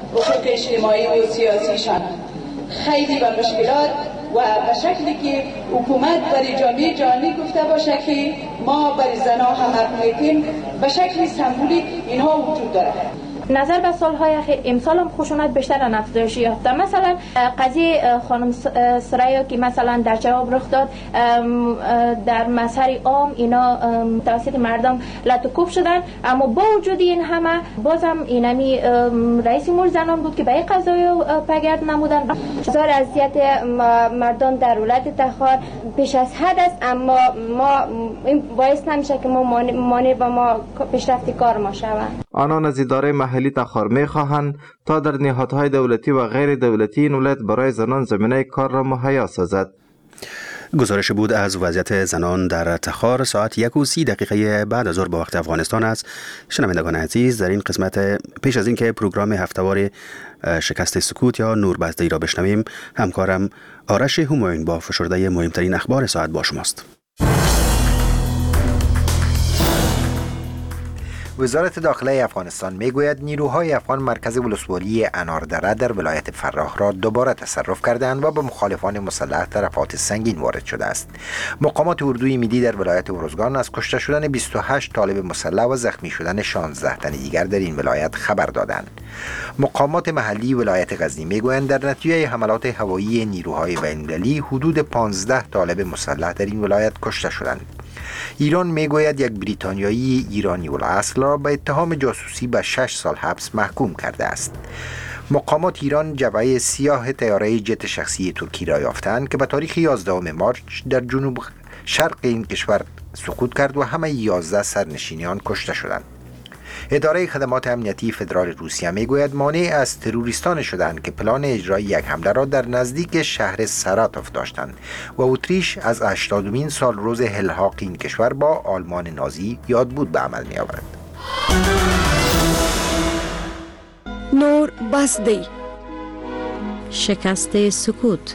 حقوق اجتماعی و سیاسیشان. خیلی به مشکلات و به شکلی که حکومت برای جامعه جهانی گفته باشه که ما برای زنها هم حق میتیم، به شکل سمبولیک اینها وجود داره. نظر به سالهای اخیر امسال هم خشونت بیشتر افزایش یافته. مثلا قضیه خانم سریا که مثلا در جواب رخ داد در مسیر عام اینا توسط مردم لطوکوب شدن، اما با وجود این همه بازم اینمی رئیس امور زنان بود که به این قضایا پگرد نمودن. هزار اذیت مردم در ولایت تخار بیش از حد است، اما ما این باعث نمیشه که ما مانع به ما پیشرفت کار ما شود. آنان از اداره محلی تخار می خواهند تا در نهادهای دولتی و غیر دولتی این ولایت برای زنان زمینه کار را مهیا سازد. گزارش بود از وضعیت زنان در تخار ساعت یک و سی دقیقه بعد از ظهر به وقت افغانستان است. شنوندگان عزیز، در این قسمت پیش از اینکه پروگرام هفتهوار شکست سکوت یا نوربزده‌ای را بشنویم، همکارم آرش همایون با فشرده مهمترین اخبار ساعت با شماست. وزارت داخله افغانستان میگوید نیروهای افغان مرکز ولسوالی اناردره در ولایت فراه را دوباره تصرف کردند و به مخالفان مسلح طرفات سنگین وارد شده است. مقامات اردوی میدی در ولایت ارزگان از کشته شدن بیست و هشت طالب مسلح و زخمی شدن شانزده تن دیگر در این ولایت خبر دادند. مقامات محلی ولایت غزنی میگویند در نتیجه حملات هوایی نیروهای بین‌المللی حدود پانزده طالب مسلح در این ولایت کشته شدند. ایران میگوید یک بریتانیایی ایرانی الاصل را به اتهام جاسوسی به شش سال حبس محکوم کرده است. مقامات ایران جبهه سیاه طیاره جت شخصی ترکی را یافتند که به تاریخ یازدهم مارچ در جنوب شرق این کشور سقوط کرد و همه یازده سرنشینان کشته شدند. اداره خدمات امنیتی فدرال روسیه میگوید مانع از تروریستان شدند که پلان اجرای یک حمله را در نزدیک شهر ساراتوف داشتند و اتریش از هشتادمین سال روز الحاق این کشور با آلمان نازی یاد بود به عمل می آورد. نور بزدی، شکست سکوت.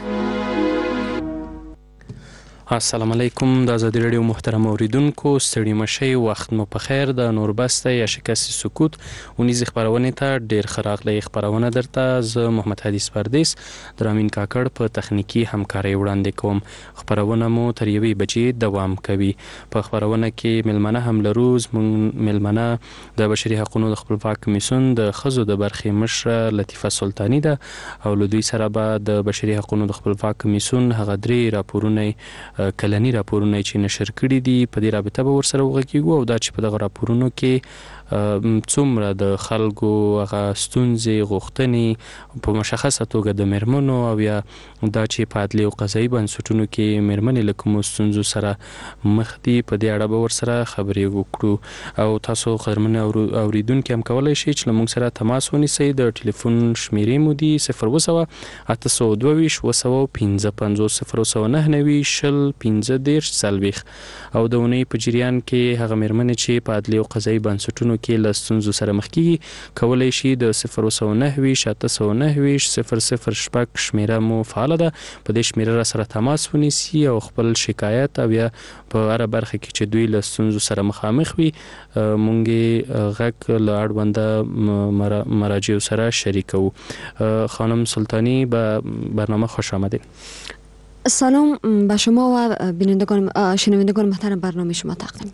السلام علیکم. د آزادی رادیو محترم اوریدونکو، ستړي مشئ، وخت مو په خیر. د نوربسته یا شکست سکوت اونیز خبرونه ته ډیر خراغلی خبرونه درته زه محمد حدیث پردیس درامین کاکړ په تخنیکی همکاري وړاندې کوم. خبرونه مو تر یوې بجې دوام کوي. په خبرونه کې ملمنه هم لرو. زموږ ملمنه د بشري حقوقو د خپلواک کمیسیون د خزو د برخې مشره لطیفه سلطانی ده او له دوی سره به د بشري حقوقو د خپلواک کمیسیون هغه درې راپورونه کلنی راپورونه چې نشر کړي دي په دې رابطه به ورسره وغږیږو او دا چې په دغه راپورونو کې څومره د خلکو هغه ستونزې غوښتنې په مشخصه توګه د میرمنو او یا دا چې په عدلي او قضایي بنسټونو کې میرمنې له کومو ستونزو سره مخ دي په دې اړه به ورسره خبرې وکړو. او تاسو قدرمن اوریدونکي هم کولی شئ چې له موږ سره تماس ونیسئ. د ټلیفون شمیرې مو دي صفر اووه سوه اته سوه دوه ویشت اووه سوه پنځه پنځوس صفر اووه سوه نهه نوي شل پنځه دېرش څلوېښت او د اونۍ په جریان کې هغه میرمنې چې په عدلي او قضایي بنسټونو کې له ستونزو سره مخ کیږي کولی شي د صفر اووه سوه نهه ویشت اته سوه نهه ویشت صفر صفر شپږ شمیره مو فعاله ده. په دې شمیره را سره تماس ونیسي او خپل شکایت او یا په هره برخه کې چې دوی له ستونزو سره مخامخ وي مونږ غږ له اړونده مراجعو سره شریکو. خانم سلطانی به برنامه خوش آمدید. سلام به شما و بینندگان شنوندگان محترم برنامه شما تقدیم.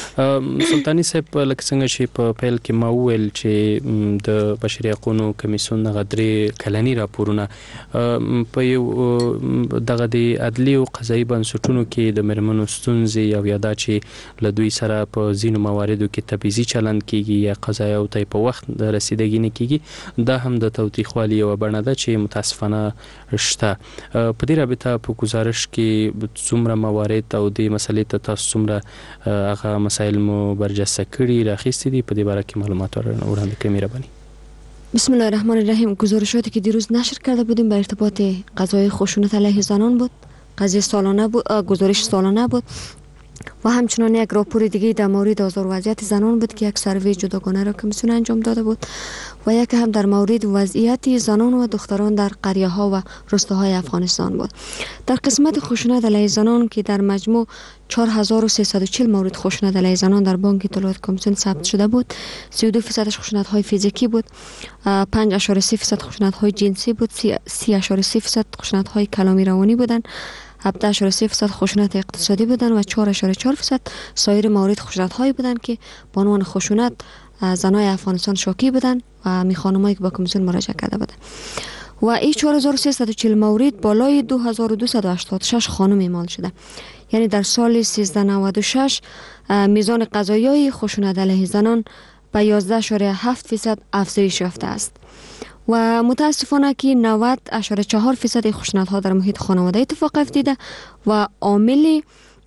سلطانی صاحب لکه څنګه چې په پیل کې ما وویل چې د بشري حقوقو کمیسیون غدري کلنی راپورونه په یو دغه د عدلي او قضایي بنسټونو کې د مرمنو ستونزې او یا دا چې له دوی سره په ځینو مواردو کې تبعیضي چلند کیږي یا قضایا او ته په وخت د رسیدګۍ نه کیږي، دا هم د توثیقوالي یو بڼه ده چې متاسفانه شته. په دې رابطه په گزارش کې څومره موارد او د مسلې ته تاسو څومره هغه مسائل مو برجسته کړي راخیستي دي، په دې باره کې معلومات وړاندې کړئ مهرباني. بسم الله الرحمن الرحیم. گزارشاتی که دیروز نشر کرده بودیم به ارتباط قضای خشونت علیه زنان بود. قضیه سالانه بود، گزارش سالانه بود و همچنان یک راپور دیگه در مورد آزار وضعیت زنان بود که یک سروی جداگانه را کمیسیون انجام داده بود و یک هم در مورد وضعیت زنان و دختران در قریه ها و روستاهای افغانستان بود. در قسمت خشونت علیه زنان که در مجموع چهار هزار و سیصد و چهل مورد خشونت علیه زنان در بانک اطلاعات کمیسیون ثبت شده بود، سی و دو درصدش خشونت های فیزیکی بود، پنج اشاره سه درصد خشونت های جنسی بود، سی اشاره سه درصد خشونت های کلامی روانی بودند، هفده اشاره سه درصد خشونت اقتصادی بودند و چهار اشاره چهار درصد سایر موارد خشونت هایی بودند که به عنوان خشونت زنای افغانستان شاکی بودند و می خانمایی که با کمیسیون مراجعه کرده بودند. و این چهار هزار و سیصد و چهل مورد بالای دو هزار و دویست و هشتاد و شش خانم اعمال شده. یعنی در سال سیزده نود و شش میزان قضایای خشونت علیه زنان به یازده اشاره هفت درصد افزایش یافته است و متاسفانه که نود اشاره چهار درصد خشونت ها در محیط خانواده اتفاق افتیده و عامل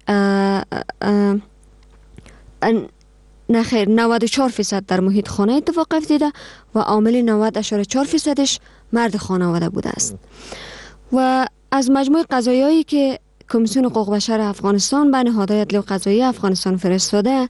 نخیر نود و چهار درصد در محیط خانه اتفاق افتیده و عامل نود اشاره چهار درصدش مرد خانواده بوده است. و از مجموع قضایایی که کمیسیون حقوق بشر افغانستان به نهادهای عدلی و قضایی افغانستان فرستاده،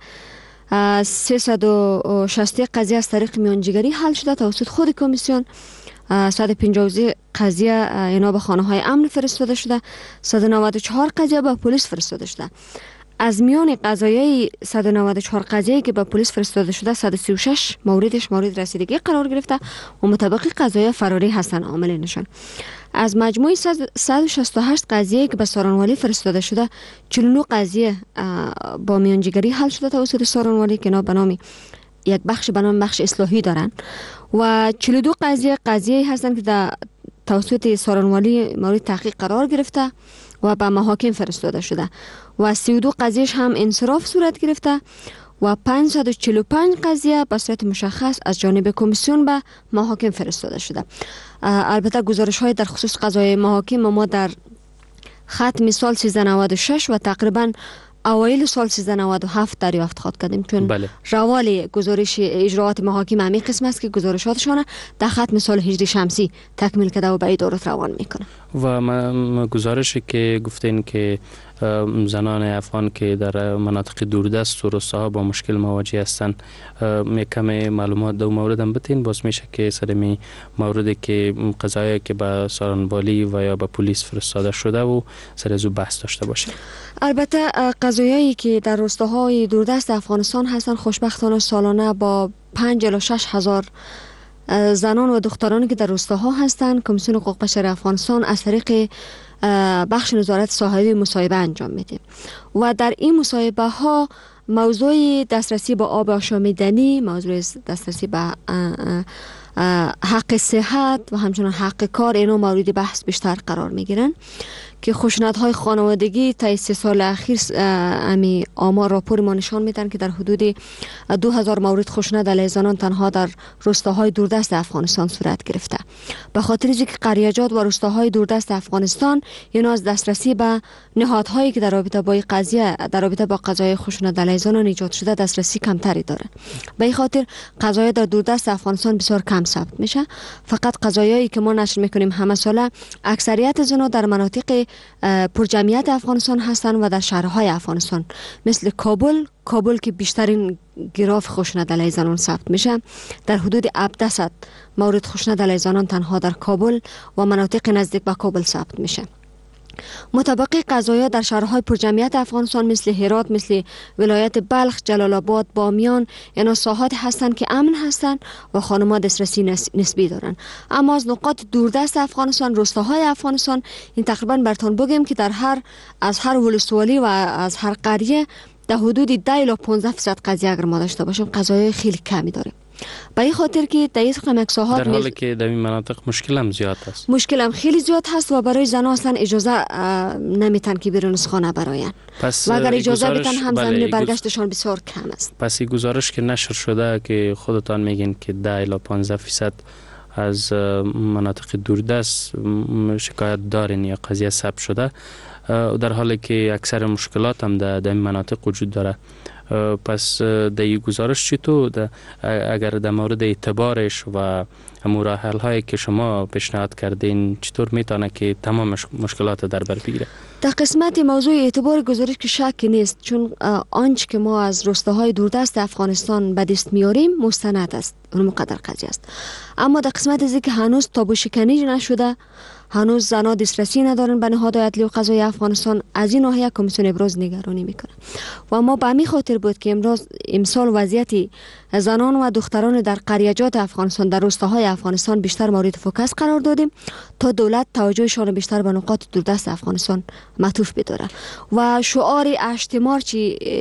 سیصد و شصت قضیه از طریق میانجیگری حل شده توسط خود کمیسیون، صد و پنجاه و سه قضیه اینا به خانه های امن فرستاده شده، صد و نود و چهار قضیه به پلیس فرستاده شده. از میان قضایای صد و نود و چهار قضیه‌ای که به پلیس فرستاده شده، صد و سی و شش موردش مورد رسیدگی قرار گرفته و مطابق قضایای فراری هستند عامل نشان. از مجموع صد و شصت و هشت قضیه که به سارنوالی فرستاده شده، چهل و نه قضیه با میانجیگری حل شده توسط سارنوالی که اینا به نام یک بخش به نام بخش اصلاحی دارن و چهل و دو قضیه قضیه هستند که در توسط سارنوالی مورد تحقیق قرار گرفته و به محاکم فرستاده شده و سی و دو قضیهش هم انصراف صورت گرفته و پانصد و چهل و پنج قضیه به صورت مشخص از جانب کمیسیون به محاکم فرستاده شده. البته گزارش های در خصوص قضای محاکم ما در ختم سال سیزده نود و شش و تقریبا اوایل سال سیزده نود و هفت دریافت خواهد کردیم، چون بله. روال گزارش اجراعات محاکم همین قسم است که گزارشاتشان در ختم سال هجری شمسی تکمیل کرده و به ادارات روان میکنه. و ما گزارشی که گفتین که زنان افغان که در مناطق دوردست و روستاها با مشکل مواجه هستند، کم معلومات دو مورد هم بتین باز میشه که سرمی موردی که قضایی که به سارنوالی و یا به پلیس فرستاده شده و سر از او بحث داشته باشه. البته قضایایی که در روستاهای دوردست افغانستان هستند خوشبختانه سالانه با پنج الی شش هزار زنان و دخترانی که در روستاها هستند کمیسیون حقوق بشر افغانستان از طریق بخش نظارت صاحبی مصاحبه انجام میده و در این مصاحبه ها موضوع دسترسی به آب آشامیدنی، موضوع دسترسی به حق صحت و همچنان حق کار اینا مورد بحث بیشتر قرار میگیرن که خشونت های خانوادگی تا سه سال اخیر امی آمار راپور ما نشان میدن که در حدود دو هزار مورد خشونت علیه زنان تنها در روستاهای دوردست افغانستان صورت گرفته. به خاطر اینکه قریه‌جات و روستاهای دوردست افغانستان اینا از دسترسی به نهادهایی که در رابطه با قضیه در رابطه با قضای خشونت علیه زنان ایجاد شده دسترسی کمتری داره. به این خاطر قضایا در دوردست افغانستان بسیار کم ثبت میشه. فقط قضایایی که ما نشر میکنیم همه ساله اکثریت زنا در مناطق پرجمعیت افغانستان هستند و در شهرهای افغانستان مثل کابل کابل که بیشترین گراف خشونت علیه زنان ثبت میشه، در حدود هفده صد مورد خشونت علیه زنان تنها در کابل و مناطق نزدیک به کابل ثبت میشه. مطابق قضایا در شهرهای پرجمعیت افغانستان مثل هرات، مثل ولایت بلخ، جلال آباد، بامیان اینا ساحات هستند که امن هستند و خانم‌ها دسترسی نسبی دارند. اما از نقاط دوردست افغانستان، روستاهای افغانستان این تقریبا برتون بگیم که در هر از هر ولسوالی و از هر قریه در حدود ده الی پانزده درصد قضیه اگر ما داشته باشیم قضایای خیلی کمی داره. به این خاطر که در این قمک ساحات در حالی که در این مناطق مشکل هم زیاد هست مشکل هم خیلی زیاد هست و برای زنان اصلا اجازه نمیتن که بیرون از خانه براین و اگر اجازه بیتن هم زمین برگشتشان بسیار کم است. پس این گزارش که نشر شده که خودتان میگین که ده الی پانزده درصد از مناطق دوردست شکایت دارین یا قضیه ثبت شده، در حالی که اکثر مشکلات هم در این مناطق وجود داره. پس در این گزارش چطور اگر در مورد اعتبارش و مراحل هایی که شما پیشنهاد کردین چطور میتونه که تمام مشکلات در بر بگیره؟ در قسمت موضوع اعتبار گزارش که شک نیست، چون آنچه که ما از روستاهای دوردست افغانستان به دست میاریم مستند است، اون مقدر قضیه است. اما در قسمت از که هنوز تابو شکنی نشده، هنوز زنان دسترسی ندارن به نهادهای عدلی و قضایی افغانستان، از این ناحیه کمیسیون ابراز نگرانی میکنه و ما به همین خاطر بود که امروز امسال وضعیت زنان و دختران در قریجات افغانستان، در روستاهای افغانستان بیشتر مورد فوکس قرار دادیم تا دولت توجهشان بیشتر به نقاط دوردست افغانستان معطوف بداره و شعار هشت مارچ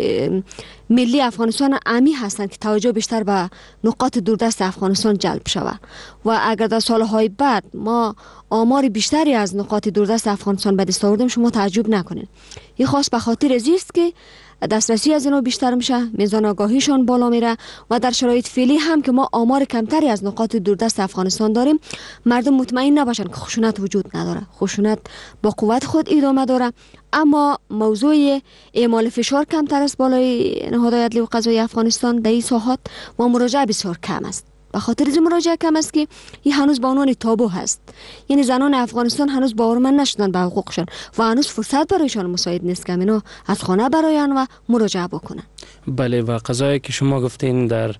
ملی افغانستان امی هستند که توجه بیشتر به نقاط دوردست افغانستان جلب شود و اگر در سالهای بعد ما آمار بیشتری از نقاط دوردست افغانستان به دست آوردیم شما تعجب نکنین. این خاص به خاطر زیست که دسترسی از اینا بیشتر میشه، میزان آگاهیشان بالا میره و در شرایط فعلی هم که ما آمار کمتری از نقاط دوردست افغانستان داریم، مردم مطمئن نباشن که خشونت وجود نداره. خشونت با قوت خود ادامه داره، اما موضوع اعمال فشار کمتر است بالای نهادهای عدلی و قضایی افغانستان در این ساحات و مراجعه بسیار کم است. به خاطر از مراجعه کم است که این هنوز به عنوان تابو هست، یعنی زنان افغانستان هنوز باورمند نشدن به حقوقشان و هنوز فرصت برایشان مساعد نیست که اینا از خانه براین و مراجعه بکنن. بله، و قضایی که شما گفتین در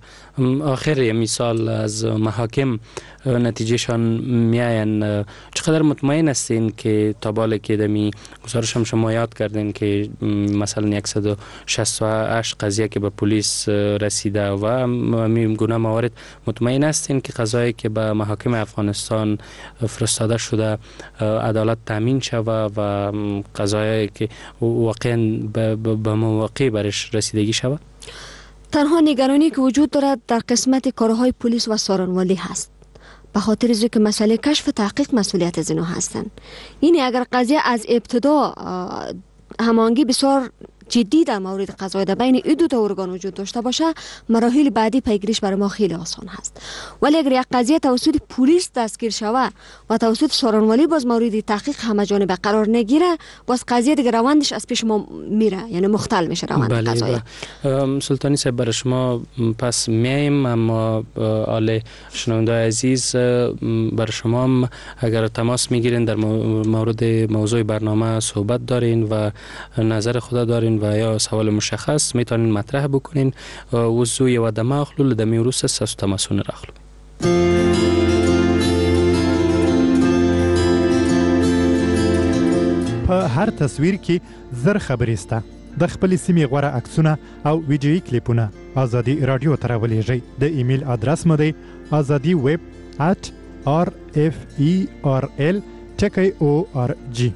آخر مثال از محاکم نتیجهشان میاین، چقدر مطمئن هستین که تا بالا که دمی گزارش هم شما یاد کردین که مثلا صد و شصت و هشت قضیه که به پلیس رسیده و همین گونه موارد، مطمئن هستین که قضایی که به محاکم افغانستان فرستاده شده عدالت تامین شود و قضایی که واقعا به مواقع برش رسیدگی شود؟ تنها نگرانی که وجود دارد در قسمت کارهای پلیس و سارنوالی هست، به خاطر از که مسئله کشف و تحقیق مسئولیت از اینها هستند. یعنی اگر قضیه از ابتدا هماهنگی بسیار جدی در مورد قضایی در بین این دو تا ارگان وجود داشته باشه، مراحل بعدی پیگیریش برای ما خیلی آسان هست. ولی اگر یک قضیه توسط پلیس دستگیر شود و توسط سارنوالی باز مورد تحقیق همه جانبه قرار نگیره، باز قضیه دیگه روندش از پیش ما میره، یعنی مختل میشه روند بله قضایی. سلطانی صاحب، برای شما پس میایم، اما آل شنونده عزیز برای شما هم اگر تماس میگیرین در مورد موضوع برنامه صحبت دارین و نظر خود دارین و یا سوال مشخص میتونین مطرح بکنین و زوی و دماغلو لدمی روس ساسو تماسون راخلو. په هر تصویر کې زر خبرې سته. د خپل سیمې غوره عکسونه او ویډیویي کلیپونه ازادي رادیو ته راولېږئ. د ایمیل ادرس مو دی ازادي ویب at r f e r l ټکی او ار جی.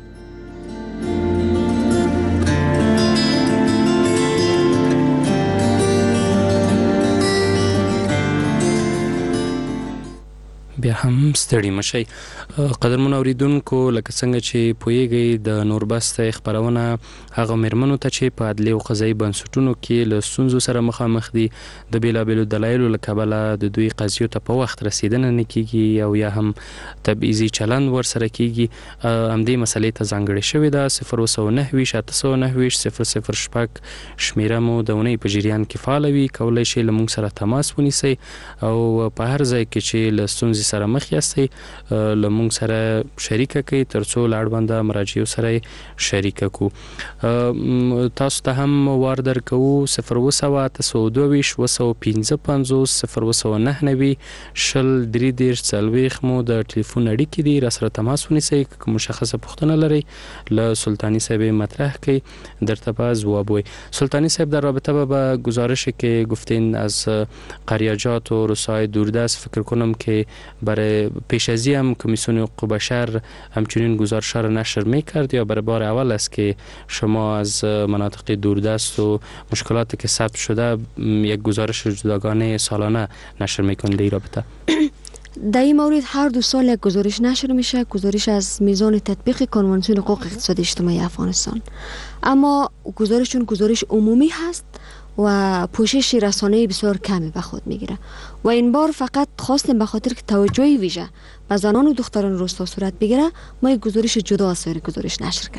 بیا هم ستړي مشي. قدرمن اوریدونکو، لکه څنګه چې پوهیږئ د نوربست خبرونه هغه مرمنو ته چې په عدلي او قضایي بنسټونو کې له ستونزو سره مخامخ دي، د بیلابیلو دلایلو له کبله د دوی قضیو ته په وخت رسیدنه نه کیږي او یا هم تبعیضي چلند ورسره کیږي. همدې مسلې ته ځانګړې شوې ده صفر اوه سوه نهه ویشت اته سوه نهه ویشت صفر صفر شپږ شمیره مو د اونۍ په جریان کې فعاله وي. کولی شئ له موږ سره تماس ونیسئ او په هر ځای کې چې له ستونزې سره مخ یاستئ له موږ سره شریکه کړئ ترڅو له اړونده مراجعو سره شریکه کړو. تاسو ته هم وار درکوو صفر اوه سوه اته سوه دوه ویشت اوه سوه پنځه پنځوس صفر اوه سوه نهه نوي شل درې دېرش څلوېښت مو د ټلیفون اړیکې دي. راسره تماس ونیسئ، که مشخصه پوښتنه لرئ له سلطانی صاحب مطرح کړئ، درته به ځواب وایي. سلطانی صاحب، در رابطه با گزارشی که گفتین از قریجات و روستاهای دوردست، فکر کنم که برای پیش ازی هم کمیسیون حقوق بشر همچنین گزارش را نشر میکرد یا برای بار اول است که شما از مناطق دوردست و مشکلاتی که ثبت شده یک گزارش جداگانه سالانه نشر میکنید در این رابطه؟ در این مورد هر دو سال یک گزارش نشر میشه، گزارش از میزان تطبیق کنوانسیون حقوق اقتصادی اجتماعی افغانستان. اما گزارش چون گزارش عمومی هست و پوشش رسانه‌ای بسیار کمی به خود میگیره و این بار فقط خواستیم به خاطر که توجه ویژه به زنان و دختران روستا صورت بگیره ما یک گزارش جدا از سایر گزارش نشر کردیم.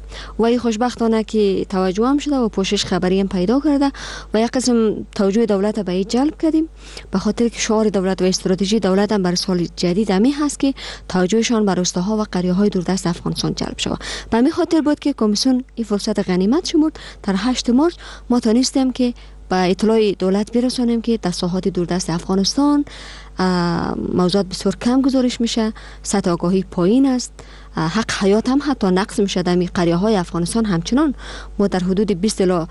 و این خوشبختانه که توجه هم شده و پوشش خبری هم پیدا کرده و یک قسم توجه دولت به این جلب کردیم، به خاطر که شعار دولت و استراتژی دولت هم برای سال جدید همی هست که توجهشان بر روستاها و قریه‌های دوردست افغانستان جلب شود. به همین خاطر بود که کمیسیون این فرصت غنیمت شمرد. در هشت مارس ما تانستیم که با اطلاع دولت برسانیم که در ساحات دوردست افغانستان موضوعات بسیار کم گزارش میشه، سطح آگاهی پایین است، حق حیات هم حتی نقص میشه. در قریه های افغانستان همچنان ما در حدود بیست الی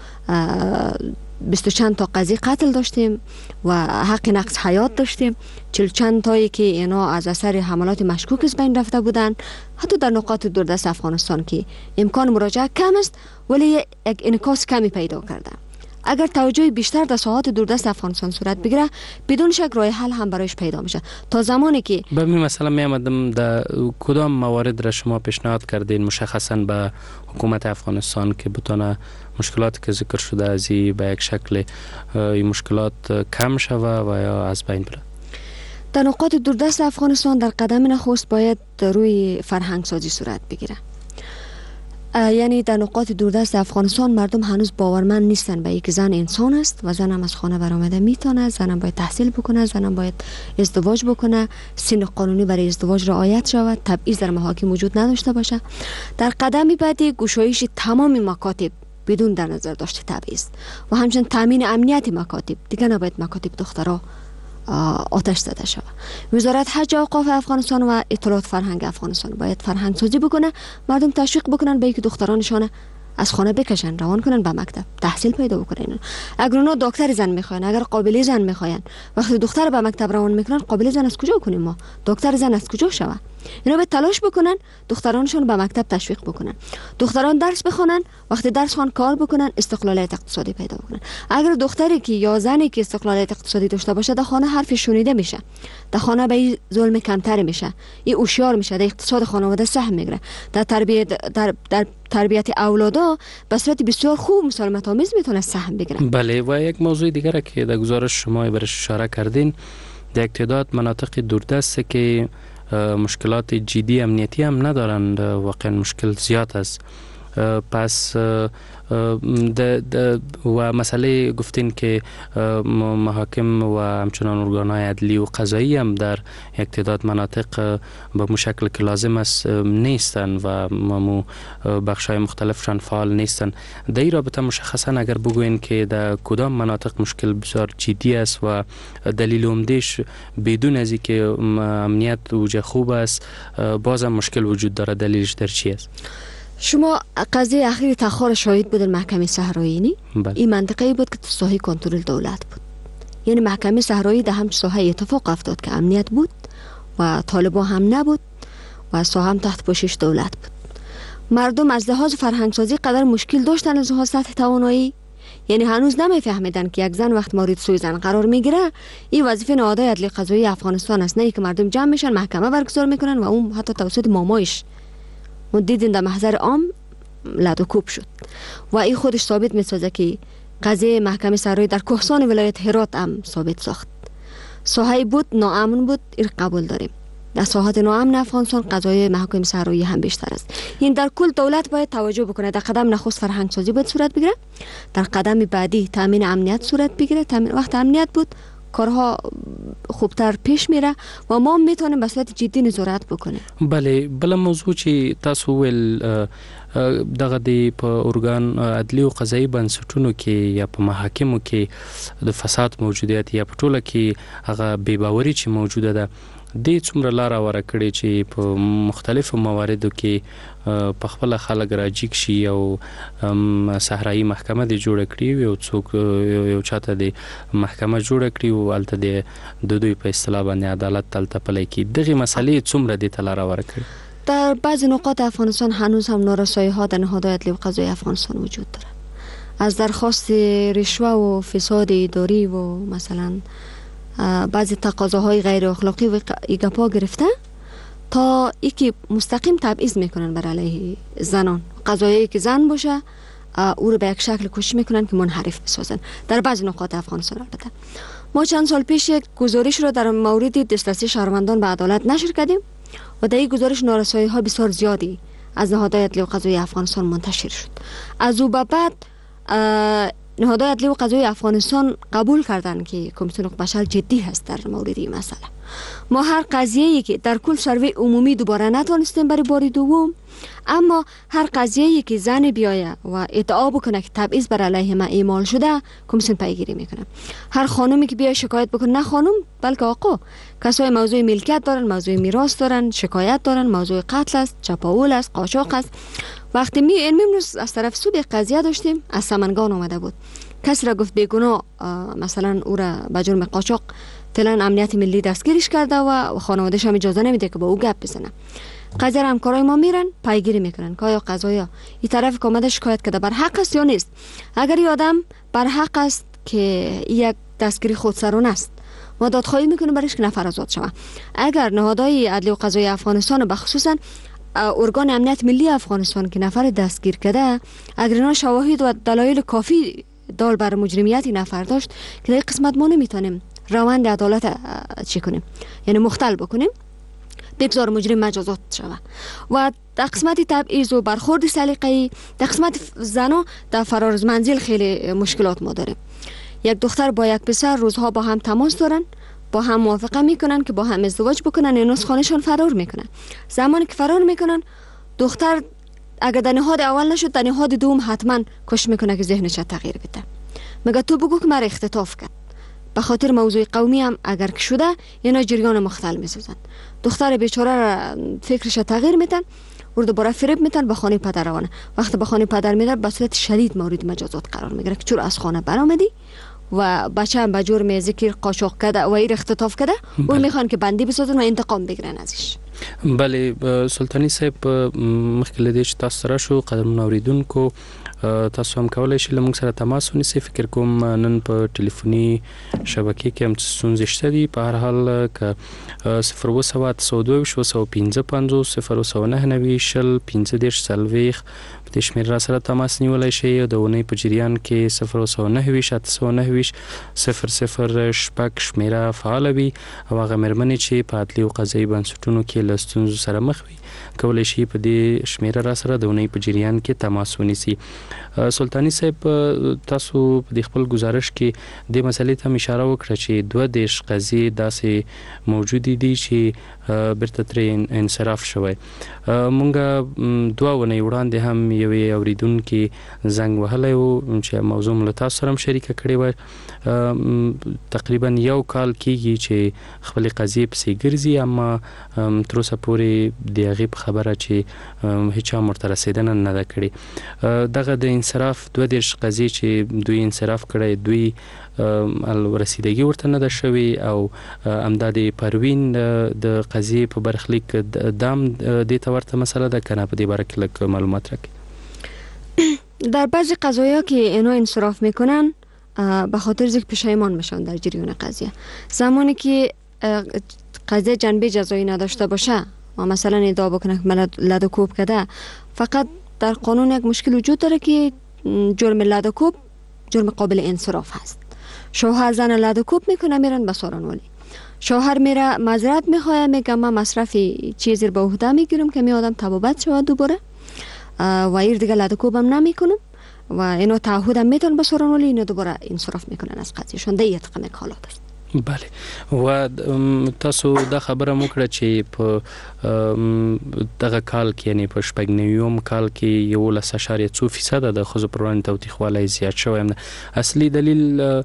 بیست و چند تا قضیه قتل داشتیم و حق نقص حیات داشتیم، چل چند تایی که اینا از اثر حملات مشکوک از بین رفته بودن، حتی در نقاط دوردست افغانستان که امکان مراجعه کم است ولی یک انعکاس کمی پیدا کرده. اگر توجه بیشتر در ساحات دوردست افغانستان صورت بگیره بدون شک راه حل هم برایش پیدا میشه. تا زمانی که به می مثلا می آمدم در کدام موارد را شما پیشنهاد کردین مشخصا به حکومت افغانستان که بتونه مشکلاتی که ذکر شده از این به یک شکل این مشکلات کم شوه و یا از بین بره؟ در نقاط دوردست افغانستان در قدم نخست باید روی فرهنگ سازی صورت بگیره. یعنی در نقاط دوردست افغانستان مردم هنوز باورمند نیستن به اینکه زن انسان است و زن هم از خانه برآمده میتونه، زن هم باید تحصیل بکنه، زن هم باید ازدواج بکنه، سن قانونی برای ازدواج رعایت شود، تبعیض در محاکم وجود نداشته باشه. در قدمی بعدی گشایش تمام مکاتب بدون در نظر داشته تبعیض و همچنین تامین امنیت مکاتب، دیگه نباید مکاتب دخترها آتش زده شود. وزارت حج و اوقاف افغانستان و اطلاعات فرهنگ افغانستان باید فرهنگ سازی بکنه، مردم تشویق بکنن به اینکه دخترانشان از خانه بکشن، روان کنن به مکتب، تحصیل پیدا بکنن. اگر اونا دکتر زن میخواین، اگر قابلی زن میخواین، وقتی دختر به مکتب روان میکنن، قابلی زن از کجا کنیم ما؟ دکتر زن از کجا شوه؟ اینا به تلاش بکنن دخترانشون به مکتب تشویق بکنن، دختران درس بخونن، وقتی درس خوان کار بکنن، استقلالیت اقتصادی پیدا بکنن. اگر دختری که یا زنی که استقلالیت اقتصادی داشته باشه، در خانه حرف شنیده میشه، در خانه به این ظلم کمتر میشه، این هوشیار میشه، در اقتصاد خانواده سهم میگیره، در تربیت در, در تربیت اولادا به صورت بسیار خوب مسالمت آمیز میتونه سهم بگیره. بله، و یک موضوع دیگه که در گزارش شما برش اشاره کردین، در یک تعداد مناطق دوردست که مشکلات جدی امنیتی هم ندارند، واقعا مشکل زیاد است. پس ده ده و مسئله گفتین که محاکم و همچنان ارگان‌های عدلی و قضایی هم در یک تعداد مناطق به مشکل که لازم است نیستن و مو بخش‌های مختلفشان فعال نیستن. در این رابطه مشخصا اگر بگوین که در کدام مناطق مشکل بسیار جدی است و دلیل عمده‌اش بدون از اینکه امنیت وجه خوب است بازم مشکل وجود داره، دلیلش در چی است؟ شما قضیه اخیر تاخیر شاهد بودن محکمه صحرایی نی؟ بله. این منطقه بود که ساحه کنترل دولت بود، یعنی محکمه صحرایی در هم ساحه اتفاق افتاد که امنیت بود و طالبان هم نبود و ساحه هم تحت پوشش دولت بود. مردم از لحاظ فرهنگ سازی قدر مشکل داشتن از لحاظ سطح توانایی، یعنی هنوز نمیفهمیدن که یک زن وقت مورد سوی زن قرار میگیره این وظیفه نهادهای عدلی قضایی افغانستان است، نه که مردم جمع میشن محکمه برگزار میکنن و اون حتی توسط مامایش اون دیدین در محضر عام لدوکوب شد و این خودش ثابت میسازه که قضیه محکمه صحرایی در کهسان ولایت هرات هم ثابت ساخت. ساحه بود ناامن بود، این قبول داریم. در ساحات ناامن افغانستان قضای محکمه صحرایی هم بیشتر است. این در کل دولت باید توجه بکنه. در قدم نخست فرهنگ سازی باید صورت بگیره، در قدم بعدی تامین امنیت صورت بگیره. تامین وقت امنیت بود کارها خوبتر پیش میره و ما میتونیم به صورت جدی نظارت بکنیم. بله، بل موضوع چې تاسو ول دغه د په ارګان عدلی او قضایي بنسټونو کې یا په محاکمو کې د فساد موجودیت یا په ټوله کې هغه بې باوري چې موجوده ده د څومره لار وره کړی چې په مختلفو مواردو کې په خپل خلک راجیک شي او صحرایي محکمه د جوړ کړی یو څوک یو چاته د محکمه جوړ کړی او الته د دوی په اصطلاح باندې عدالت تلته پلی کی دغه مسلې څومره د تلاره وره کړی. در بعضی نقاط افغانستان هنوز هم نارسایی ها در نهادهای عدلی و قضایی افغانستان وجود داره، از درخواست رشوه و فساد اداری و مثلا بعضی تقاضاهای غیر اخلاقی و ایگاپا گرفته تا ای که مستقیم تبعیض میکنن بر علیه زنان، قضایی که زن باشه او رو به یک شکل کوشش میکنن که منحرف بسازن در بعضی نقاط افغانستان. البته ما چند سال پیش یک گزارش رو در مورد دسترسی شهروندان به عدالت نشر کردیم و در این گزارش نارسایی ها بسیار زیادی از نهادهای عدلی و قضایی افغانستان منتشر شد. از او به بعد نهادهای عدلی و قضایی افغانستان قبول کردند که کمیسیون حقوق بشر جدی هست در مورد این مسئله. ما هر قضیه‌ای که در کل سروی عمومی دوباره نتونستیم برای بار دوم، اما هر قضیه‌ای که زن بیایه و ادعا بکنه که تبعیض بر علیه ما اعمال شده، کمیسیون پیگیری میکنه. هر خانومی که بیای شکایت بکنه، نه خانم بلکه آقا، کسای موضوع ملکیت دارن، موضوع میراث دارن، شکایت دارن، موضوع قتل است، چپاول است، قاچاق است. وقتی می امروز از طرف سود قضیه داشتیم، از سمنگان اومده بود، کسی را گفت بیگناه، مثلا او را به جرم قاچاق فعلا امنیت ملی دستگیرش کرده و خانواده‌اش هم اجازه نمیده که با او گپ بزنه. قضیه را همکارای ما میرن پیگیری میکنن که آیا قضایا این طرف که اومده شکایت کرده بر حق است یا نیست. اگر یه آدم بر حق است که یک دستگیری خودسرانه است، ما دادخواهی میکنیم برایش که نفر آزاد شود. اگر نهادهای عدلی و قضایی افغانستان و خصوصا ارگان امنیت ملی افغانستان که نفر دستگیر کرده، اگر اینا شواهد و دلایل کافی دال بر مجرمیت نفر داشت که در قسمت ما نمیتونیم روند عدالت چی کنیم، یعنی مختل بکنیم، بگذار مجرم مجازات شود. و در قسمت تبعیض و برخورد سلیقه‌ای، در قسمت زنا در فرار از منزل خیلی مشکلات ما داریم. یک دختر با یک پسر روزها با هم تماس دارن، با هم موافقه میکنن که با هم ازدواج بکنن، این از خانهشان فرار میکنن. زمانی که فرار میکنن، دختر اگر در نهاد اول نشد، در نهاد دوم حتما کش میکنه که ذهنش تغییر بده. مگه تو بگو که مرا اختطاف کرد، به خاطر موضوع قومی هم اگر که شده، اینا جریان مختل میسازن. دختر بیچاره را فکرش تغییر میدن، او دوباره فریب میتن به خانه پدر روانه. وقتی به خانه پدر میره، به صورت شدید مورد مجازات قرار میگیره که چرا از خانه برآمدی و بچه هم به جرم ذکر قاچاق کرده و ایر اختطاف کرده، اون میخوان که بندی بسازن و انتقام بگیرن ازش. بله سلطانی صاحب، مخکې له دې چې تاسو سره شو قدرمنو اوریدونکو، تاسو هم کولای شئ له موږ سره تماس ونیسئ. فکر کوم نن په ټلیفوني شبکې کې هم ستونزې شته دي. په هر حال که صفر اووه سوه اته سوه دوه ویشت اوه سوه پنځه پنځوس صفر اووه سوه نهه نوي شل پنځه دېرش څلوېښت په دې شمېر را سره تماس نیولی شئ. د اونۍ په جریان کې صفر اووه سوه نهه ویشت اته سوه نهه ویشت صفر صفر شپږ شمېره فعاله وي، او هغه مېرمنې چې په عدلي او قضایي بنسټونو کې له ستونزو سره مخ وي کولی شي په دې شمېره را سره د اونۍ په جریان کې تماس ونیسي. سلطانی صاحب، تاسو په خپل گزارش کې د مسلې ته اشاره وکړه چې دوه دیش قضیې داسې موجودې دي چې بیرته ترې انصراف شوی. مونږ دوه ونې وړاندې هم یوې اوریدونکي زنګ وهلی و چې موضوع مو له تاسو سره هم شریکه کړې وه. تقریبا یو کال کېږي چې خپلې قضیې پسې ګرځي، اما تر اوسه پورې د هغې په خبره چې هیچا هم ورته رسېدنه نه ده کړې. دغه د انصراف دوه دېرش قضیې چې دوی انصراف کړی، دوی رسیدګي ورته نه ده شوې، او همدا د پروین د قضیې په برخلیک دام دې ته ورته مسله ده که نه؟ په دې باره کې لږ معلومات راکړئ. در بعضی قضایا که اینا انصراف میکنن به خاطر ذکر پشیمان میشن در جریان قضیه. زمانی که قضیه جنبه جزایی نداشته باشه و مثلا ادعا بکنه که من لدوکوب کرده، فقط در قانون یک مشکل وجود داره که جرم لدوکوب جرم قابل انصراف هست. شوهر زن لدوکوب میکنه، میرن به سارانولی. شوهر میره معذرت میخواه، میگه من مصرف چیزی به عهده میگیرم که می آدم تبابت شود دوباره و ایر دیگه لدوکوب هم نمیکنم و اینو تعهد هم میتون به سارانولی، اینو دوباره انصراف میکنن از قضیهشون. ده یه تقنیک حالات است. بله، و تاسو دا خبره مو کړه چې په دغه کال کې، یعنی په شپږ نویم کال کې یولس اعشاریه څو فیصده د ښځو پر وړاندې تاوتریخوالی زیات شوی. اصلي دلیل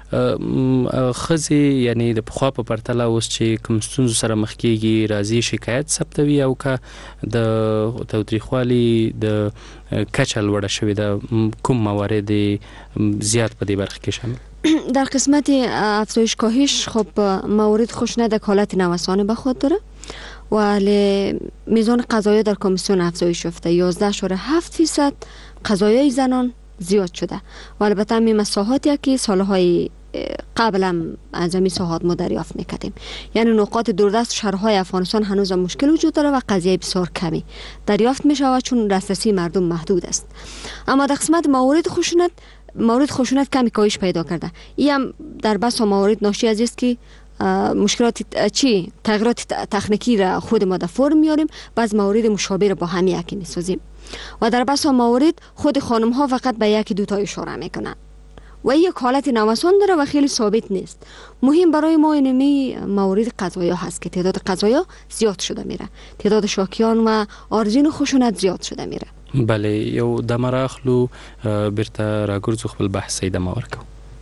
ښځې یعنی د پخوا په پرتله اوس چې کوم ستونزو سره مخ کېږي راځي شکایت ثبتوي، او که د تاوتریخوالي د کچه لوړه شوې ده، کوم موارد زیات په دې برخه کې شامل؟ در قسمت افزایش کاهش خب موارد خشونت حالت نوسان به خود داره، ولی میزان قضایا در کمیسیون افزایش یافته. یازده اشاره هفت فیصد قضایای زنان زیاد شده و البته همین مساحاتی که سالهای قبل هم از همین ساحات ما دریافت میکردیم. یعنی نقاط دوردست شهرهای افغانستان هنوز هم مشکل وجود داره و قضیه بسیار کمی دریافت میشود چون دسترسی مردم محدود است. اما در قسمت موارد خشونت، موارد خشونت کمی کاهش پیدا کرده. این هم در بس موارد ناشی از است که مشکلات چی تغییرات تکنیکی را خود ما در فرم میاریم، بعض موارد مشابه را با هم یکی میسازیم و در بسا موارد خود خانم ها فقط به یکی دو تا اشاره میکنن و یک حالت نوسان داره و خیلی ثابت نیست. مهم برای ما اینمی موارد قضایا هست که تعداد قضایا زیاد شده میره، تعداد شاکیان و آرزین خشونت زیاد شده میره. بله، یو دمر اخلو برته را ګرځو خپل بحث یې دمه ورکو.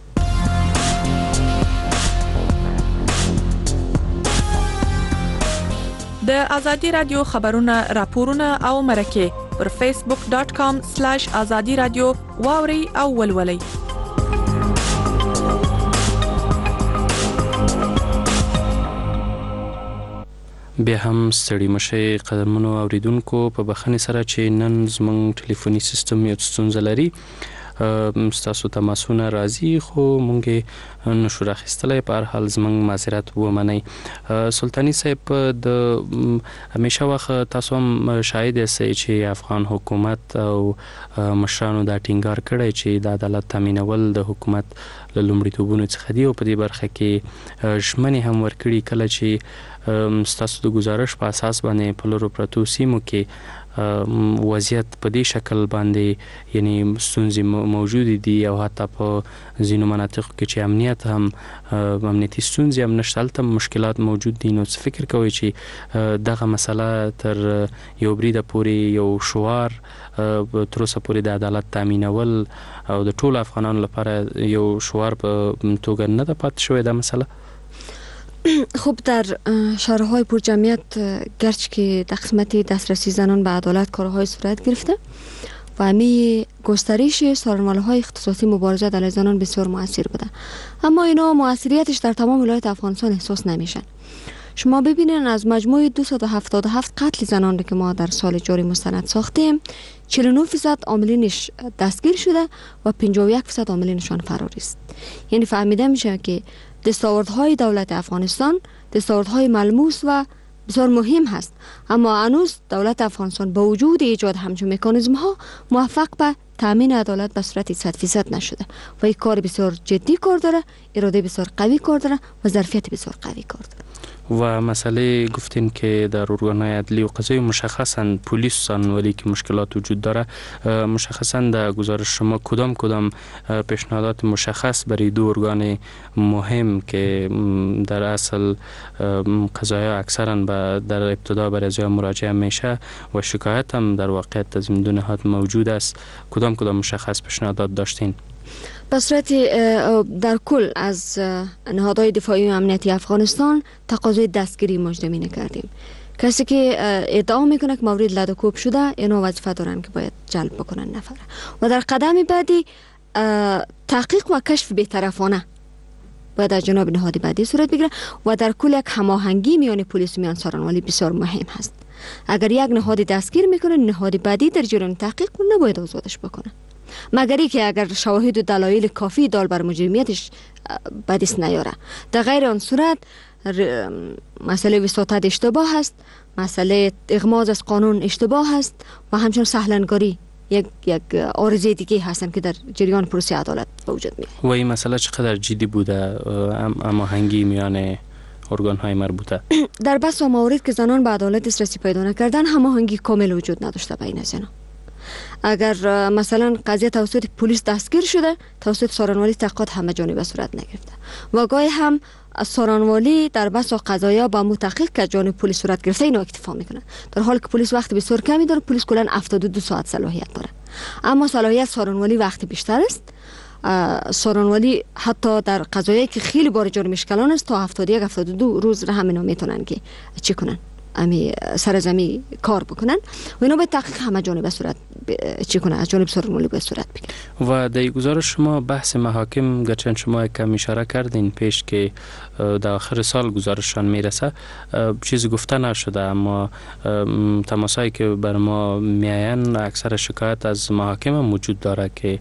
د ازادي رادیو خبرونه، راپورونه او مرکه پر فیسبوک ډاټ کام سلاش ازادي رادیو واوري او ولولئ. بیا هم ستړي مشي قدرمنو اوریدونکو په بخښنې سره چې نن زموږ ټلیفوني سیستم یو ستونزه لري. ستاسو تماسونه راځي خو مونږ نشو راخیستلی. په هر حال زموږ معذرت ومنئ. سلطاني صاحب د همیشه وخت تاسو هم شاهد یاستئ چې افغان حکومت او مشرانو دا ټینګار کړی چې د عدالت تامینول د حکومت له لومړیتوبونو څخه دی او په دې برخه کې ژمنې هم ورکړي. کله چې ستاسو د گزارش په اساس باندې په لورو پرتو سیمو کې وضعیت په دې شکل باندې یعنی ستونزې موجود دي او حتی په ځینو مناطقو کې چې امنیت هم امنیتي ستونزې هم نشته، هلته مشکلات موجود دي. نو څه فکر کوئ چې دغه مسله تر یو بریده پورې یو شعار تر اوسه پورې د عدالت تامینول او د ټولو افغانانو لپاره یو شعار په توګه نه ده پاتې شوې دا مسله؟ خب در شهرهای پر جمعیت گرچه که در قسمت دسترسی زنان به عدالت کارهای صورت گرفته و همی گسترش سازمان‌های اختصاصی مبارزه علیه زنان بسیار مؤثر بوده، اما اینا مؤثریتش در تمام ولایت افغانستان احساس نمیشن. شما ببینین از مجموع دویست و هفتاد و هفت قتل زنان که ما در سال جاری مستند ساختیم، چهل و نه درصد عاملینش دستگیر شده و پنجاه و یک درصد عاملینشان فراری است. یعنی فهمیده میشه که دستاوردهای دولت افغانستان دستاوردهای ملموس و بسیار مهم هست، اما هنوز دولت افغانستان با وجود ایجاد همچون مکانیزم ها موفق به تامین عدالت به صورت صد درصد نشده و این کار بسیار جدی کار داره، اراده بسیار قوی کار داره و ظرفیت بسیار قوی کار داره. و مسئله گفتین که در ارگان‌های عدلی و قضایی مشخصاً پلیس سانوالی که مشکلات وجود داره، مشخصاً در گزارش شما کدام کدام پیشنهادات مشخص برای دو ارگان مهم که در اصل قضایی اکثراً در ابتدا برای ازای مراجعه میشه و شکایت هم در واقعیت از این دو نهاد موجود است، کدام کدام مشخص پیشنهادات داشتین؟ به صورت در کل از نهادهای دفاعی و امنیتی افغانستان تقاضای دستگیری مجدمینه کردیم. کسی که ادعا میکنه که مورد لدوکوب شده اینا وظیفه دارن که باید جلب بکنن نفره و در قدم بعدی تحقیق و کشف بی‌طرفانه باید از جناب نهاد بعدی صورت بگیره و در کل یک هماهنگی میان پلیس و میان سارنوالی بسیار مهم هست. اگر یک نهاد دستگیر میکنه نهاد بعدی در جریان تحقیق نباید آزادش بکنه، مگری که اگر شواهد و دلایل کافی دال بر مجرمیتش بدیس نیاره. در غیر آن صورت مسئله وساطت اشتباه هست، مسئله اغماض از قانون اشتباه هست و همچنین سهلنگاری یک یک عارضه دیگه هستن که در جریان پروسه عدالت به وجود میاد. و این مسئله چقدر جدی بوده اما هنگی میان ارگان های مربوطه؟ در بس و موارد که زنان به عدالت دسترسی پیدا نکردن هماهنگی کامل وجود نداشته بین زنان. اگر مثلا قضیه توسط پلیس دستگیر شده توسط سارنوالی تحقیقات همه جانبه صورت نگرفته و گاهی هم سارنوالی در بسا قضایا با متحقق که جانب پلیس صورت گرفته اینو اکتفا میکنه، در حالی که پلیس وقت بسیار کمی داره. پلیس کلا هفتاد و دو ساعت صلاحیت داره، اما صلاحیت سارنوالی وقت بیشتر است. سارنوالی حتی در قضایایی که خیلی بار جرم مشکلان است تا هفتاد و یک هفتاد و دو روز را همینا میتونن که چی کنن، امی سر زمین کار بکنن و اینا به تحقیق همه جانبه صورت چی کنه، از جانب سارنوالی به صورت بگیره. و در گزارش شما بحث محاکم گرچه شما کم اشاره کردین پیش که در آخر سال گزارششان میرسه چیزی گفته نشده، اما تماسایی که بر ما میاین اکثر شکایت از محاکم موجود داره که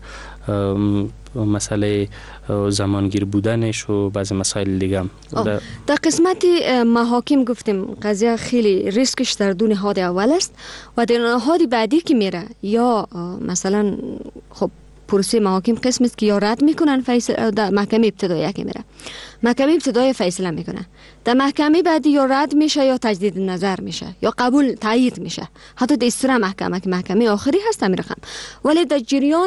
مسئله زمانگیر بودنش و بعضی مسائل دیگه هم در, در قسمت محاکم گفتیم قضیه خیلی ریسکش در دو نهاد اول است و در نهاد بعدی که میره یا مثلا خب پروسه محاکم قسم است که یا رد میکنن فیصله در محکمه ابتدایی که میره، محکمه ابتدایی فیصله میکنه، در محکمه بعدی یا رد میشه یا تجدید نظر میشه یا قبول تایید میشه، حتی در استرا محکمه که محکمه آخری هست همین رقم. ولی در جریان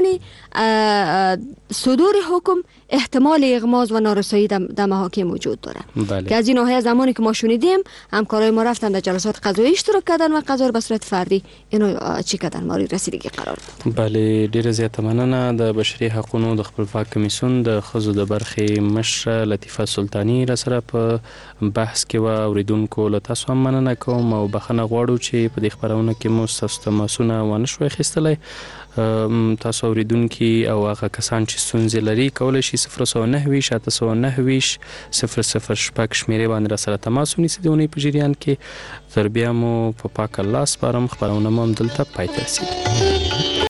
صدور حکم احتمال اغماض و نارسایی در محاکم وجود داره. بله. که از این ناحیه زمانی که ما شنیدیم همکارای ما رفتن در جلسات قضایی اشتراک کردن و قضا رو به صورت فردی اینو چی کردن، ماری رسیدگی قرار دادن. بله، ډیره زیاته مننه. د بشري حقوقو د خپلواک کمیسیون د ښځو د برخې مشره لطیفه سلطانی را سره په بحث کې و. اوریدونکو له تاسو هم مننه کوم او بخښنه غواړو چې په دې خپرونه کې مو ستاسو تماسونه ونه شوی اخیستلی. تاسو اوریدونکي او هغه کسان چې ستونزې لري کولی شي صفر سوه نهه ویشت اته سوه نهه ویشت صفر صفر شپږ شمېرې باندې را سره تماس ونیسي د اونۍ په جریان کې. تر بیا مو په پاک الله سپارم. خپرونه مو همدلته پای ته رسیدي.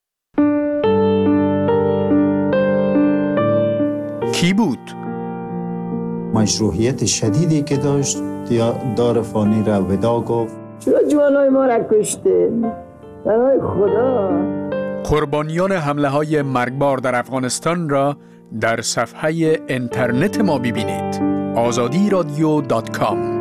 کی بود؟ مشروعیت شدیدی که داشت دار فانی را ودا گفت. چرا جوانای ما را کشته؟ برای خدا. قربانیان حمله های مرگبار در افغانستان را در صفحه اینترنت ما ببینید. آزادی رادیو دات کام